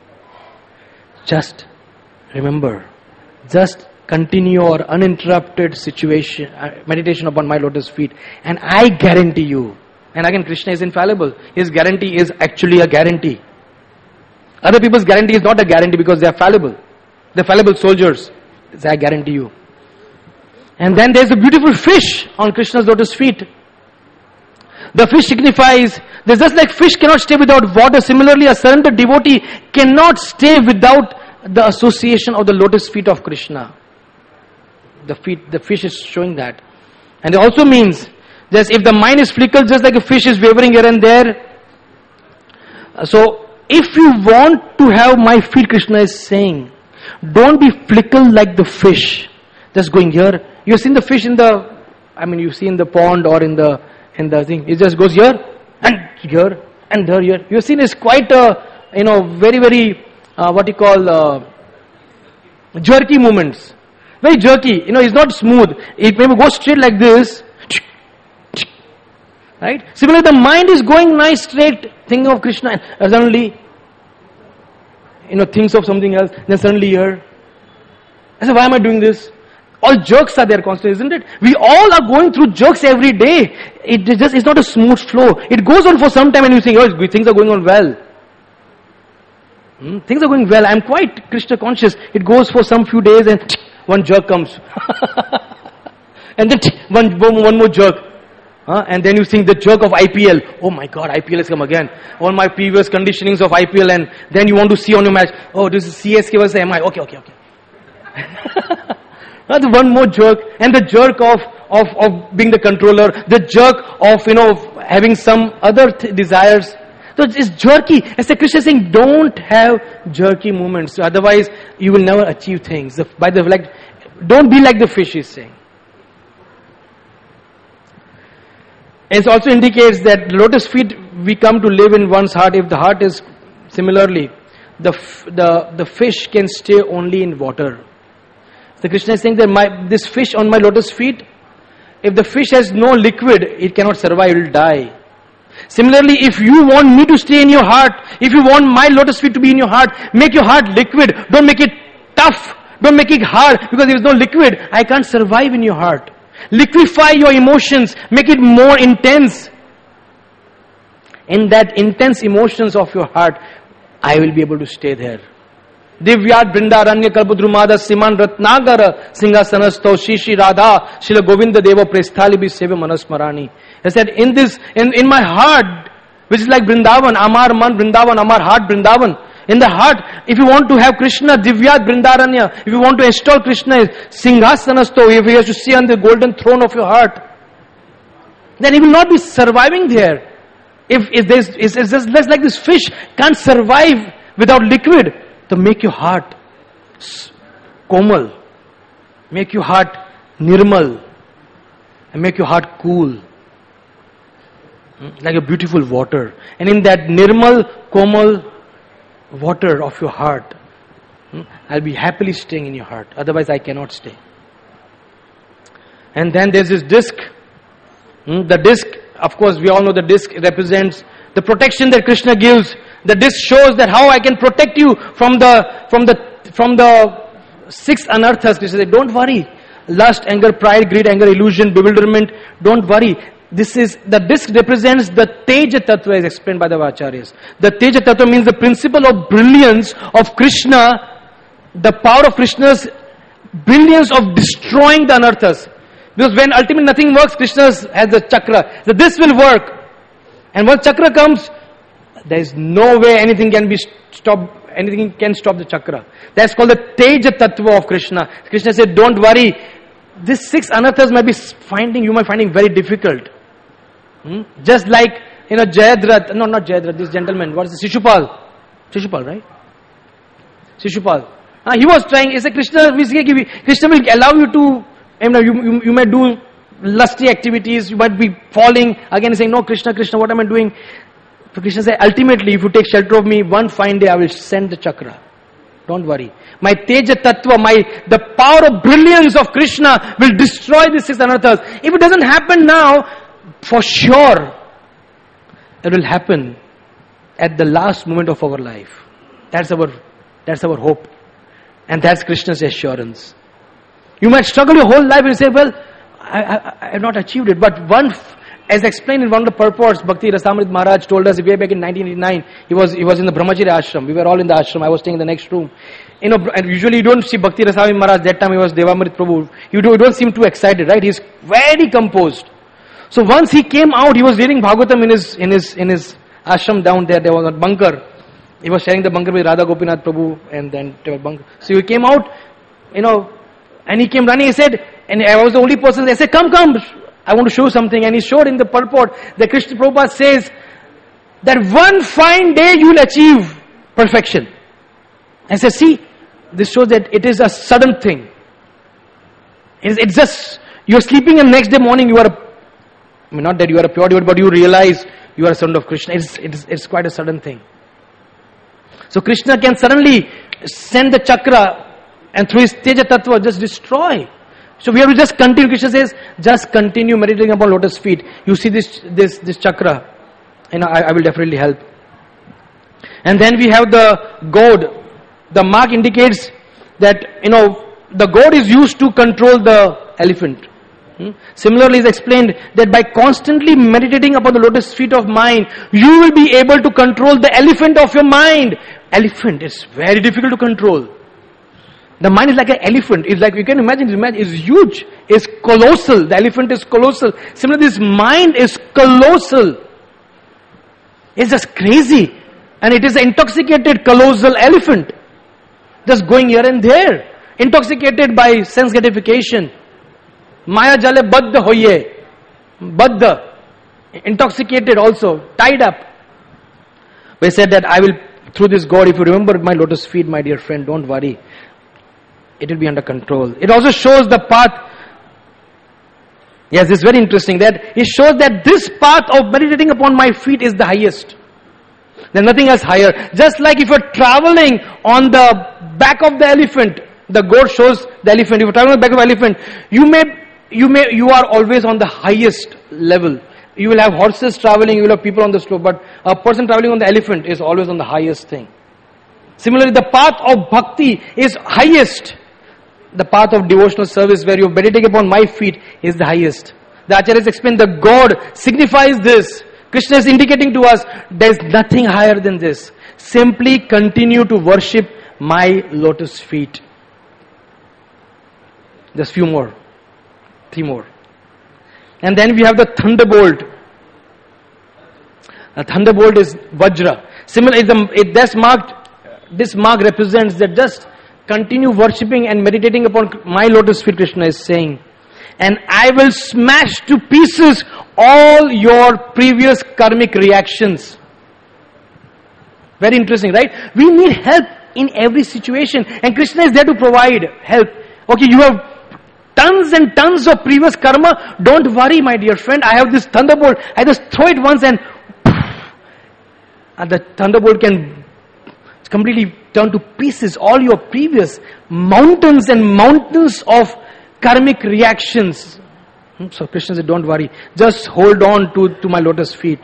Just remember. Just continue your uninterrupted situation, uh, meditation upon my lotus feet. And I guarantee you. And again, Krishna is infallible. His guarantee is actually a guarantee. Other people's guarantee is not a guarantee because they are fallible. They're fallible soldiers. I guarantee you. And then there's a beautiful fish on Krishna's lotus feet. The fish signifies, there's just like fish cannot stay without water. Similarly, a surrendered devotee cannot stay without the association of the lotus feet of Krishna. The feet, the fish is showing that. And it also means that if the mind is fickle, just like a fish is wavering here and there. So, if you want to have my feet, Krishna is saying, don't be fickle like the fish. Just going here. You've seen the fish in the, I mean, you see in the pond or in the, in the thing. It just goes here and here and there, here. You've seen it's quite a, you know, very, very, uh, what you call, uh, jerky movements. Very jerky. You know, it's not smooth. It maybe goes straight like this. Right? Similarly, the mind is going nice straight, thinking of Krishna, and suddenly, you know, thinks of something else, then suddenly here. I said, why am I doing this? All jerks are there constantly, isn't it? We all are going through jerks every day. It just is not a smooth flow. It goes on for some time and you think, oh, things are going on well. Hmm? Things are going well. I'm quite Krishna conscious. It goes for some few days and one jerk comes. And then one, one more jerk. Huh? And then you think the jerk of I P L. Oh my God, I P L has come again. All my previous conditionings of I P L, and then you want to see on your match, oh, this is C S K versus M I. Okay, okay, okay. That's one more jerk. And the jerk of, of, of being the controller. The jerk of, you know, having some other th- desires. So it's jerky. As the Krishna is saying, don't have jerky movements. Otherwise, you will never achieve things. By the like, don't be like the fish, he's saying. It also indicates that lotus feet, we come to live in one's heart. If the heart is similarly, the the the fish can stay only in water. So Krishna is saying that my this fish on my lotus feet, if the fish has no liquid, it cannot survive, it will die. Similarly, if you want me to stay in your heart, if you want my lotus feet to be in your heart, make your heart liquid. Don't make it tough. Don't make it hard, because if there is no liquid, I can't survive in your heart. Liquefy your emotions. Make it more intense. In that intense emotions of your heart, I will be able to stay there. Divyat Vrindaranya Kalpudrumada Siman Ratnagara Singhasanastho Shishi Radha Shila Govinda Deva Presthalibi Seva Manasmarani. He said, in this, in, in my heart, which is like Vrindavan, Amar Man Vrindavan, Amar Heart Vrindavan. In the heart, if you want to have Krishna, Divyat Vrindaranya, if you want to install Krishna, Singhasanastho, if he has to sit on the golden throne of your heart, then he will not be surviving there. If, if there's, it's, it's just less like this fish can't survive without liquid. To make your heart komal, make your heart nirmal, and make your heart cool, like a beautiful water. And in that nirmal, komal water of your heart, I'll be happily staying in your heart. Otherwise, I cannot stay. And then there's this disc. Hmm? The disc, of course, we all know the disc represents the protection that Krishna gives. The disc shows that how I can protect you from the from the from the six anarthas. Krishna said, don't worry. Lust, anger, pride, greed, anger, illusion, bewilderment. Don't worry. This is, the disc represents the Teja Tattva as explained by the Vacharyas. The Teja Tattva means the principle of brilliance of Krishna, the power of Krishna's brilliance of destroying the anarthas. Because when ultimately nothing works, Krishna has the chakra. So this will work. And once chakra comes, there is no way anything can be stopped, anything can stop the chakra. That's called the Teja Tattva of Krishna. Krishna said, don't worry. These six anarthas might be finding, you might finding very difficult. Hmm? Just like, you know, Jayadrat, no, not Jayadrat, this gentleman, what is it? Shishupal. Shishupal, right? Shishupal. Uh, he was trying, he said, Krishna, Krishna will allow you to, you know, you, you, you may do lusty activities, you might be falling. Again, he's saying, no, Krishna, Krishna, what am I doing? So Krishna said, ultimately, if you take shelter of me, one fine day I will send the chakra. Don't worry. My Teja Tattva, my, the power of brilliance of Krishna will destroy these six anarthas. If it doesn't happen now, for sure, it will happen at the last moment of our life. That's our, that's our hope. And that's Krishna's assurance. You might struggle your whole life and say, well, I, I, I have not achieved it. But one, as explained in one of the purports, Bhakti Rasamrit Maharaj told us way back in nineteen eighty-nine, he was, he was in the Brahmacharya ashram. We were all in the ashram. I was staying in the next room. You know, and usually you don't see Bhakti Rasamrit Maharaj, that time he was Devamrit Prabhu. You, do, you don't seem too excited, right? He's very composed. So once he came out, he was reading Bhagavatam in his, in his, in his ashram down there. There was a bunker. He was sharing the bunker with Radha Gopinath Prabhu and then there was bunker. So he came out, you know, and he came running, he said, and I was the only person, they said, come, come, I want to show something. And he showed in the purport that Krishna Prabhupada says that one fine day you will achieve perfection. I said, see, this shows that it is a sudden thing. It's, it's just, you're sleeping and next day morning you are, a, I mean not that you are a pure devotee, but you realize you are a son of Krishna. It's, it's, it's quite a sudden thing. So Krishna can suddenly send the chakra and through his Teja Tattva just destroy. So we have to just continue. Krishna says, just continue meditating upon lotus feet. You see this this this chakra, and I, I will definitely help. And then we have the goad. The mark indicates that, you know, the goad is used to control the elephant. Hmm? Similarly, it's explained that by constantly meditating upon the lotus feet of mind, you will be able to control the elephant of your mind. Elephant is very difficult to control. The mind is like an elephant. It's like, you can imagine, it's huge. It's colossal. The elephant is colossal. Similarly, this mind is colossal. It's just crazy. And it is an intoxicated, colossal elephant. Just going here and there. Intoxicated by sense gratification. Maya jale baddha hoye. Baddha. Intoxicated also. Tied up. We said that I will, through this God, if you remember my lotus feet, my dear friend, don't worry. It will be under control. It also shows the path. Yes, it's very interesting that it shows that this path of meditating upon my feet is the highest. There's nothing else higher. Just like if you're traveling on the back of the elephant, the goat shows the elephant. If you're traveling on the back of the elephant, you may, you may, you are always on the highest level. You will have horses traveling, you will have people on the slope, but a person traveling on the elephant is always on the highest thing. Similarly, the path of bhakti is highest. The path of devotional service where you are meditating upon my feet is the highest. The Acharyas explain the God signifies this. Krishna is indicating to us there is nothing higher than this. Simply continue to worship my lotus feet. Just few more. Three more. And then we have the thunderbolt. A thunderbolt is Vajra. Similarly, it, this mark, this mark represents that just continue worshipping and meditating upon my lotus feet, Krishna is saying. And I will smash to pieces all your previous karmic reactions. Very interesting, right? We need help in every situation. And Krishna is there to provide help. Okay, you have tons and tons of previous karma. Don't worry, my dear friend. I have this thunderbolt. I just throw it once and, and the thunderbolt can completely turn to pieces all your previous mountains and mountains of karmic reactions. So Krishna said, don't worry. Just hold on to, to my lotus feet.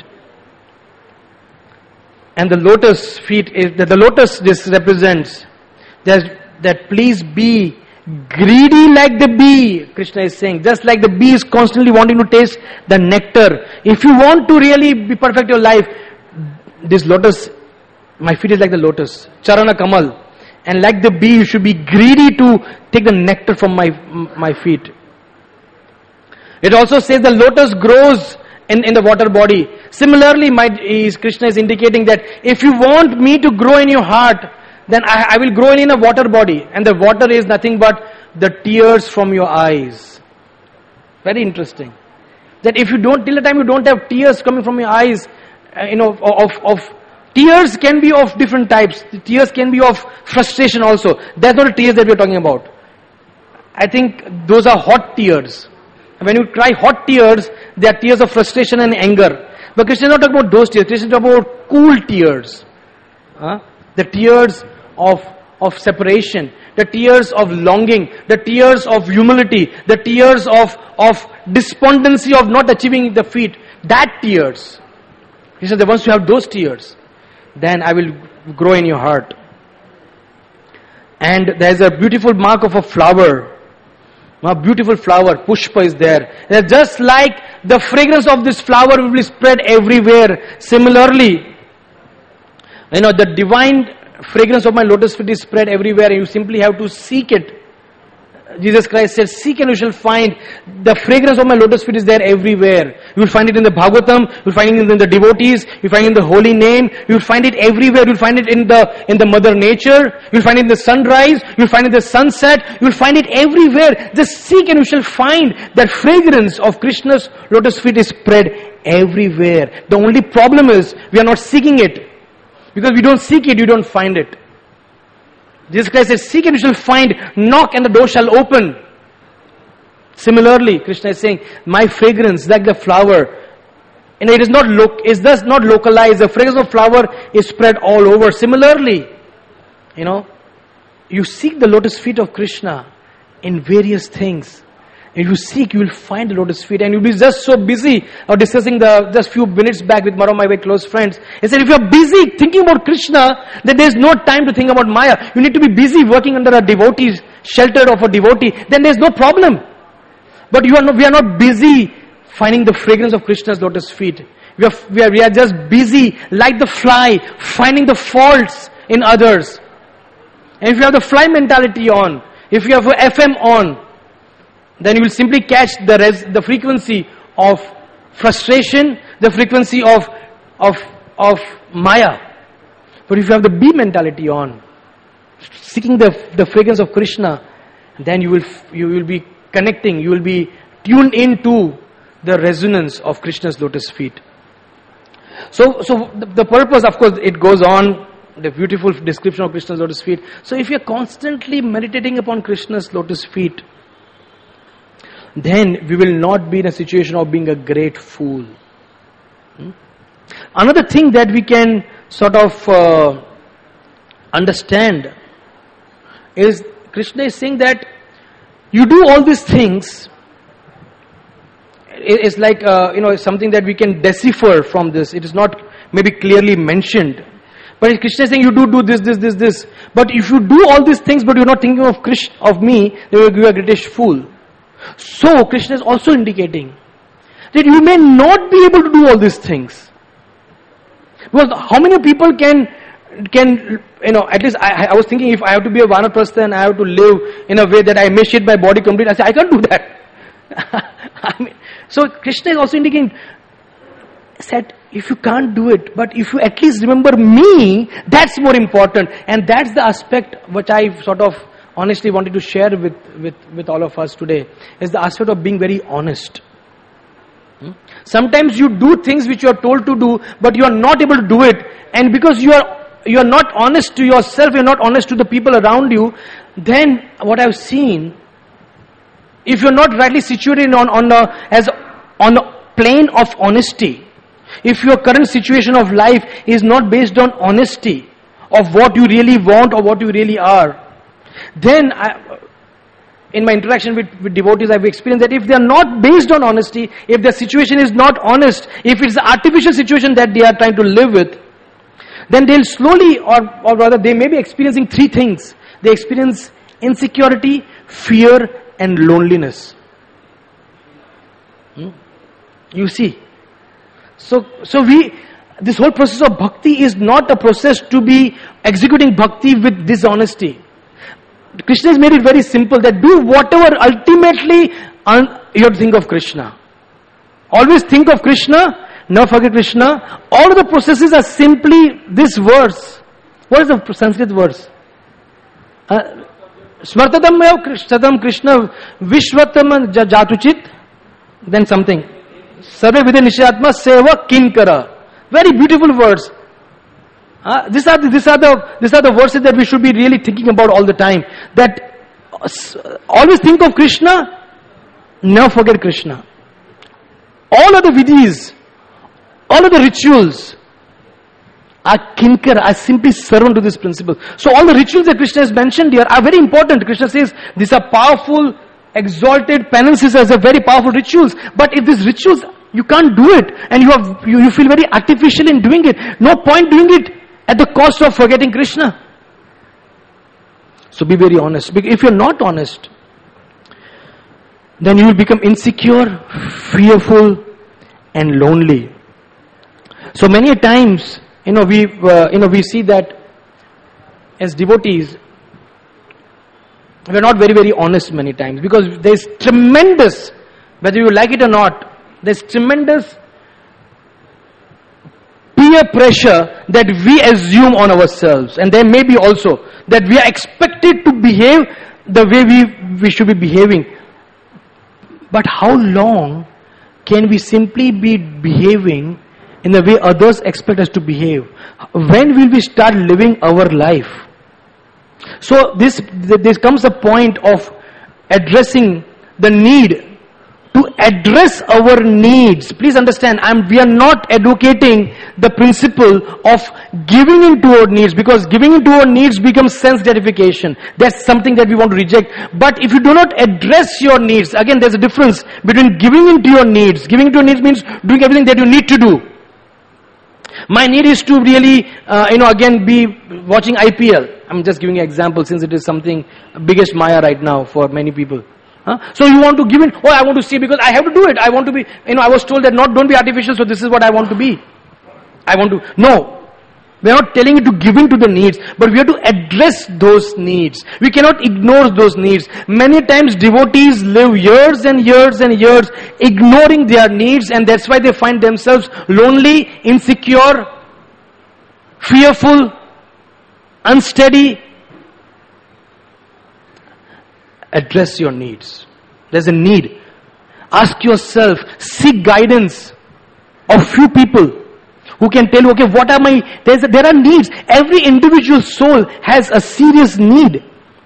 And the lotus feet, is the, the lotus this represents that, that please be greedy like the bee. Krishna is saying, just like the bee is constantly wanting to taste the nectar. If you want to really be perfect your life, this lotus, my feet is like the lotus, Charana Kamal. And like the bee, you should be greedy to take the nectar from my, my feet. It also says the lotus grows in, in the water body. Similarly, my, is, Krishna is indicating that if you want me to grow in your heart, then I, I will grow in a water body. And the water is nothing but the tears from your eyes. Very interesting. That if you don't, till the time you don't have tears coming from your eyes, uh, you know, of, of, tears can be of different types. Tears can be of frustration also. That's not the tears that we're talking about. I think those are hot tears. When you cry hot tears, they are tears of frustration and anger. But Krishna is not talking about those tears. Krishna is talking about cool tears. Huh? The tears of, of separation. The tears of longing. The tears of humility. The tears of, of despondency of not achieving the feat. That tears. Krishna said, once you have those tears, then I will grow in your heart. And there is a beautiful mark of a flower. A beautiful flower, pushpa is there. And just like the fragrance of this flower will be spread everywhere. Similarly, you know, the divine fragrance of my lotus feet is spread everywhere, and you simply have to seek it. Jesus Christ said, seek and you shall find. The fragrance of my lotus feet is there everywhere. You will find it in the Bhagavatam, you will find it in the devotees, you will find it in the holy name, you will find it everywhere. You will find it in the in the mother nature, you will find it in the sunrise, you will find it in the sunset, you will find it everywhere. Just seek and you shall find. That fragrance of Krishna's lotus feet is spread everywhere. The only problem is, we are not seeking it. Because we don't seek it, you don't find it. Jesus Christ says, seek and you shall find, knock and the door shall open. Similarly, Krishna is saying, my fragrance, like the flower, and it is not loc, is thus not localized. The fragrance of flower is spread all over. Similarly, you know, you seek the lotus feet of Krishna in various things. If you seek, you will find the lotus feet, and you'll be just so busy. I was discussing the just few minutes back with one of my very close friends. He said, if you're busy thinking about Krishna, then there's no time to think about Maya. You need to be busy working under a devotee, shelter of a devotee. Then there's no problem. But you are not, we are not busy finding the fragrance of Krishna's lotus feet. We are, we are, we are just busy, like the fly, finding the faults in others. And if you have the fly mentality on, if you have a F M on, then you will simply catch the res, the frequency of frustration, the frequency of, of, of Maya. But if you have the bee mentality on, seeking the, the fragrance of Krishna, then you will, you will be connecting, you will be tuned into the resonance of Krishna's lotus feet. So, so the, the purpose, of course, it goes on, the beautiful description of Krishna's lotus feet. So if you are constantly meditating upon Krishna's lotus feet, then we will not be in a situation of being a great fool. Hmm? Another thing that we can sort of uh, understand is Krishna is saying that you do all these things. It's like uh, you know something that we can decipher from this. It is not maybe clearly mentioned, but Krishna is saying you do do this, this, this, this. But if you do all these things, but you're not thinking of Krishna, of me, then you are a greatest fool. So Krishna is also indicating that you may not be able to do all these things. Because how many people can, can you know, at least I, I was thinking, if I have to be a vanaprastha and I have to live in a way that I emaciate my body completely, I say, I can't do that. I mean, so Krishna is also indicating, said, if you can't do it, but if you at least remember me, that's more important. And that's the aspect which I sort of honestly wanted to share with, with, with all of us today, is the aspect of being very honest. Hmm? Sometimes you do things which you are told to do, but you are not able to do it, and because you are you are not honest to yourself, you are not honest to the people around you, then what I've seen, if you are not rightly situated on, on a, as on a plane of honesty, if your current situation of life is not based on honesty of what you really want or what you really are, then I, in my interaction with, with devotees, I've experienced that if they are not based on honesty, if their situation is not honest, if it's an artificial situation that they are trying to live with, then they'll slowly, or, or rather they may be experiencing three things. They experience insecurity, fear, and loneliness. Hmm? You see. So, so we, this whole process of bhakti is not a process to be executing bhakti with dishonesty. Krishna has made it very simple that do whatever ultimately un- you have to think of Krishna. Always think of Krishna, never forget Krishna. All of the processes are simply this verse. What is the Sanskrit verse? Uh, Smartatam mev Krishnatam Krishna Vishwatam Jatuchit. Then something. Sarve Vidya Nishatma Seva Kinkara. Very beautiful verse. Uh, these are the, these are the these are the verses that we should be really thinking about all the time. That uh, always think of Krishna, never forget Krishna. All of the vidhis, all of the rituals are kinkar, are simply servant to this principle. So all the rituals that Krishna has mentioned here are very important. Krishna says these are powerful, exalted penances as a very powerful rituals. But if these rituals you can't do it, and you have you, you feel very artificial in doing it, no point doing it at the cost of forgetting Krishna. So be very honest. Because if you're not honest, then you will become insecure, fearful, and lonely. So many times, you know, we uh, you know we see that as devotees, we are not very very honest many times, because there is tremendous, whether you like it or not, there is tremendous peer pressure that we assume on ourselves, and there may be also that we are expected to behave the way we, we should be behaving. But how long can we simply be behaving in the way others expect us to behave? When will we start living our life? So this there comes a point of addressing the need to address our needs. Please understand, I'm, we are not advocating the principle of giving into our needs, because giving into our needs becomes sense gratification. That's something that we want to reject. But if you do not address your needs, again there's a difference between giving into your needs. Giving into your needs means doing everything that you need to do. My need is to really, uh, you know, again be watching I P L. I'm just giving an example since it is something biggest maya right now for many people. Huh? So you want to give in, oh I want to see because I have to do it. I want to be, you know, I was told that not, don't be artificial, so this is what I want to be. I want to, no. We are not telling you to give in to the needs, but we have to address those needs. We cannot ignore those needs. Many times devotees live years and years and years ignoring their needs, and that's why they find themselves lonely, insecure, fearful, unsteady. Address your needs. There's a need. Ask yourself, seek guidance of few people who can tell you, okay, what are my, there's a, there are needs. Every individual soul has a serious need.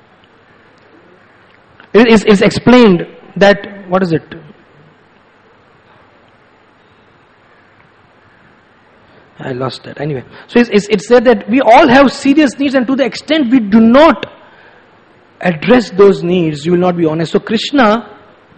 It is it's explained that, what is it? I lost that. Anyway, so it's, it's, it's said that we all have serious needs, and to the extent we do not address those needs, you will not be honest. So Krishna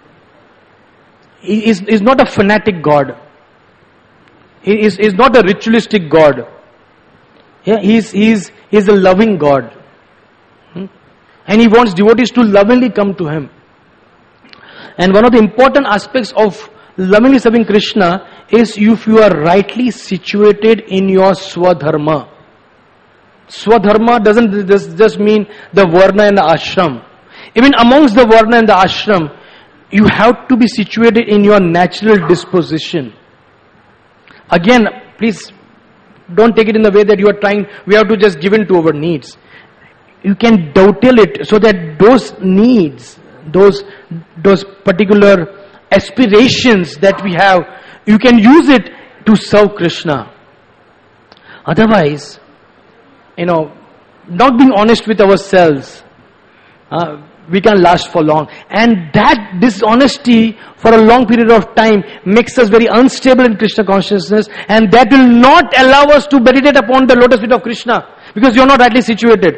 is, is not a fanatic God. He is, is not a ritualistic God. Yeah, he is, he is, he is a loving God. Hmm? And he wants devotees to lovingly come to him. And one of the important aspects of lovingly serving Krishna is if you are rightly situated in your swadharma. Swadharma doesn't just, just mean the varna and the ashram. Even amongst the varna and the ashram, you have to be situated in your natural disposition. Again, please don't take it in the way that you are trying, we have to just give in to our needs. You can dovetail it so that those needs, those, those particular aspirations that we have, you can use it to serve Krishna. Otherwise, you know, not being honest with ourselves, uh, we can last for long. And that dishonesty for a long period of time makes us very unstable in Krishna consciousness, and that will not allow us to meditate upon the lotus feet of Krishna, because you are not rightly situated.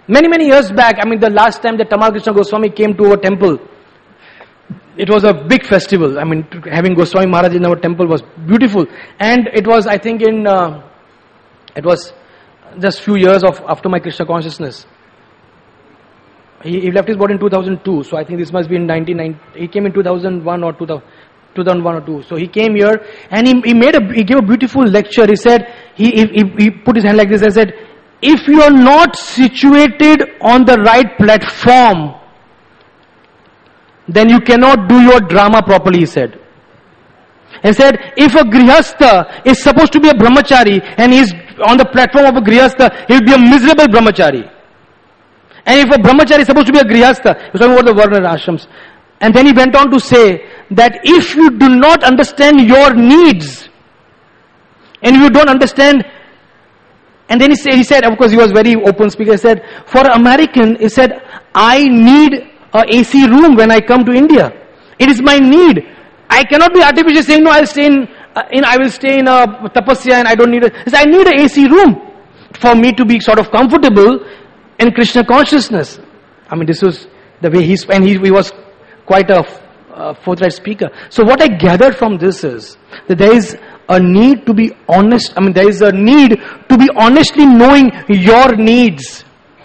Many, many years back, I mean the last time that Tamal Krishna Goswami came to our temple, it was a big festival. I mean, having Goswami Maharaj in our temple was beautiful. And it was, I think in, uh, it was just few years of after my Krishna consciousness. He, he left his body in two thousand two, so I think this must be in nineteen ninety. He came in two thousand one or two thousand one or two. So he came here and he, he made a, he gave a beautiful lecture. He said, he, he, he put his hand like this and said, if you are not situated on the right platform, then you cannot do your drama properly, he said. He said, if a grihastha is supposed to be a brahmachari and he is on the platform of a grihastha, he will be a miserable brahmachari. And if a brahmachari is supposed to be a grihastha, he was talking about the Varna ashrams. And then he went on to say that if you do not understand your needs, and you don't understand, and then he said, he said, of course he was very open speaker, he said, for an American, he said, I need a A C room when I come to India. It is my need. I cannot be artificially saying, no, I'll stay in, uh, in I will stay in a tapasya and I don't need it. He said, I need an A C room for me to be sort of comfortable in Krishna consciousness. I mean, this was the way he spoke, and he, he was quite a uh, forthright speaker. So what I gathered from this is that there is a need to be honest. I mean, there is a need to be honestly knowing your needs.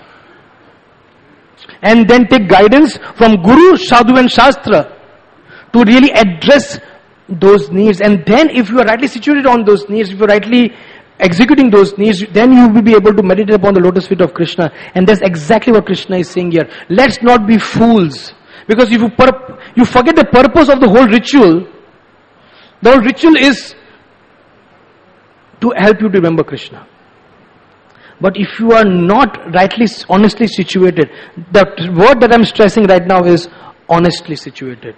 And then take guidance from Guru, Sadhu and Shastra to really address those needs. And then if you are rightly situated on those needs, if you are rightly executing those needs, then you will be able to meditate upon the lotus feet of Krishna. And that's exactly what Krishna is saying here. Let's not be fools. Because if you, pur- you forget the purpose of the whole ritual, the whole ritual is to help you to remember Krishna. But if you are not rightly, honestly situated, the word that I'm stressing right now is honestly situated.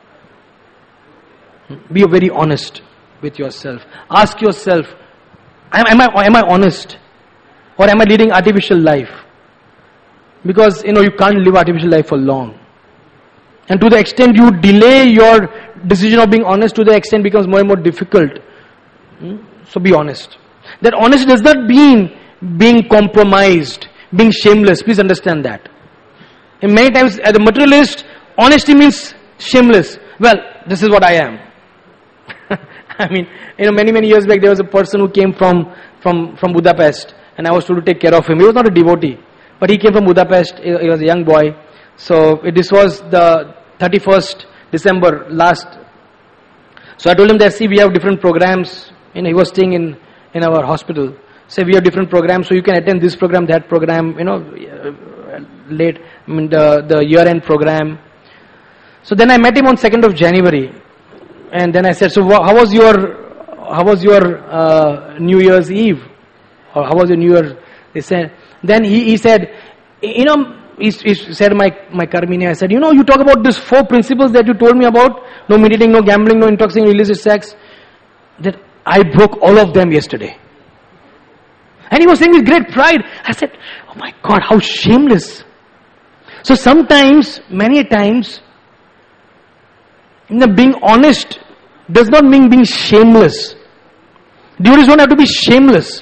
Be very honest with yourself. Ask yourself, am, am, I, am I honest? Or am I leading artificial life? Because, you know, you can't live artificial life for long. And to the extent you delay your decision of being honest, to the extent it becomes more and more difficult. So be honest. That honesty does not mean being compromised, being shameless. Please understand that. And many times as a materialist, honesty means shameless. Well, this is what I am. I mean, you know, many, many years back there was a person who came from, from, from Budapest and I was told to take care of him. He was not a devotee, but he came from Budapest. He, he was a young boy. So this was the thirty-first December last. So I told him that, see, we have different programs. You know, he was staying in, in our hospital. Say, we have different programs, so you can attend this program, that program, you know, late, I mean, the, the year-end program. So then I met him on second of January. And then I said, so how was your, how was your uh, New Year's Eve? Or how was your New Year? He said, then he, he said, you know, he, he said, my, my Karmini, I said, you know, you talk about these four principles that you told me about, no meditating, no gambling, no intoxicating, illicit sex, that I broke all of them yesterday. And he was saying with great pride. I said, oh my God, how shameless. So sometimes, many times, you know, being honest does not mean being shameless. Devotees don't have to be shameless.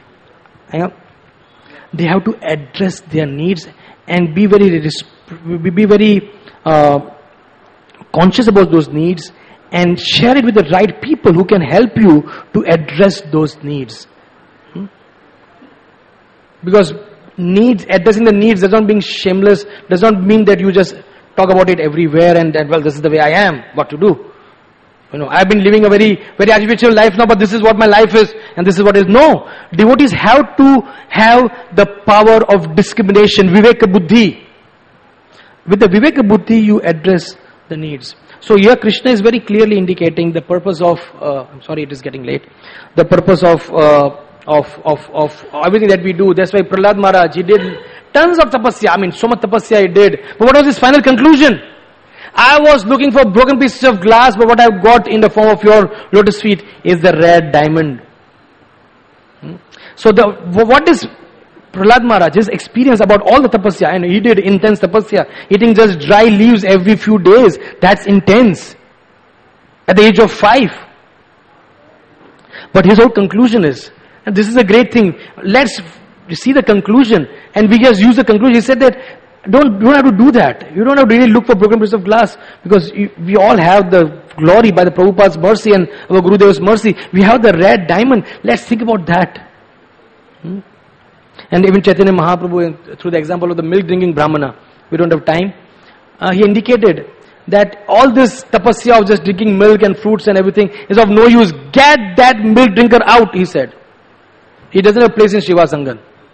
They have to address their needs and be very, be very uh, conscious about those needs and share it with the right people who can help you to address those needs. Hmm? Because needs, addressing the needs does not mean shameless, does not mean that you just talk about it everywhere and that, well, this is the way I am, what to do. You know, I've been living a very, very artificial life now, but this is what my life is and this is what is. No, devotees have to have the power of discrimination, viveka buddhi. With the viveka buddhi, you address the needs. So here Krishna is very clearly indicating the purpose of, uh, I'm sorry it is getting late, the purpose of, uh, of, of, of everything that we do. That's why Prahlad Maharaj, he did tons of tapasya. I mean, so much tapasya he did. But what was his final conclusion? I was looking for broken pieces of glass, but what I've got in the form of your lotus feet is the rare diamond. Hmm? So the, what is Prahlad Maharaj, his experience about all the tapasya, and he did intense tapasya, eating just dry leaves every few days, that's intense. At the age of five. But his whole conclusion is, and this is a great thing, let's see the conclusion, And we just use the conclusion. He said that don't, don't have to do that. You don't have to really look for broken pieces of glass, because you, we all have the glory by the Prabhupada's mercy and our Gurudeva's mercy. We have the red diamond. Let's think about that. Hmm? And even Chaitanya Mahaprabhu, through the example of the milk drinking Brahmana, we don't have time, uh, he indicated that all this tapasya of just drinking milk and fruits and everything is of no use. Get that milk drinker out, he said. He doesn't have a place in Shiva Sangan.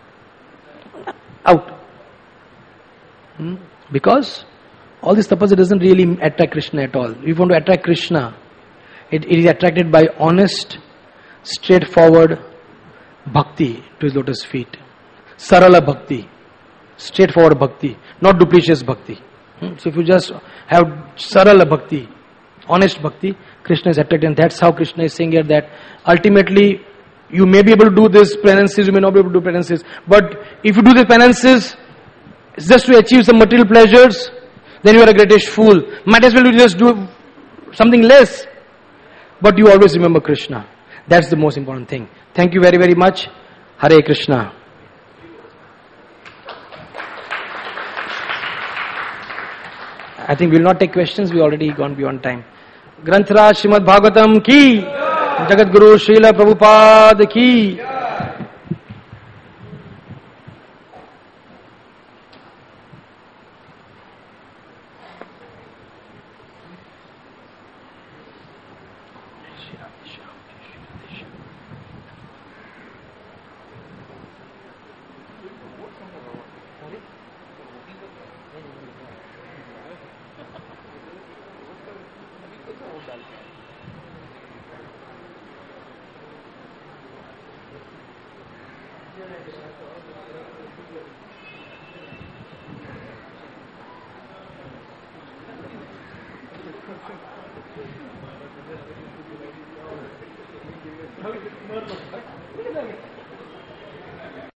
Out. Hmm? Because all this tapasya doesn't really attract Krishna at all. If you want to attract Krishna, it, it is attracted by honest, straightforward bhakti to his lotus feet. Sarala bhakti. Straightforward bhakti. Not duplicitous bhakti. Hmm? So if you just have sarala bhakti, honest bhakti, Krishna is attracted. And that's how Krishna is saying here that ultimately you may be able to do this penances, you may not be able to do penances. But if you do the penances just to achieve some material pleasures, then you are a greatest fool. Might as well you just do something less. But you always remember Krishna. That's the most important thing. Thank you very, very much. Hare Krishna. I think we will not take questions. We already gone beyond time. Granthra Srimad Bhagavatam ki, Jagat Guru Srila Prabhupada ki. No, no, no.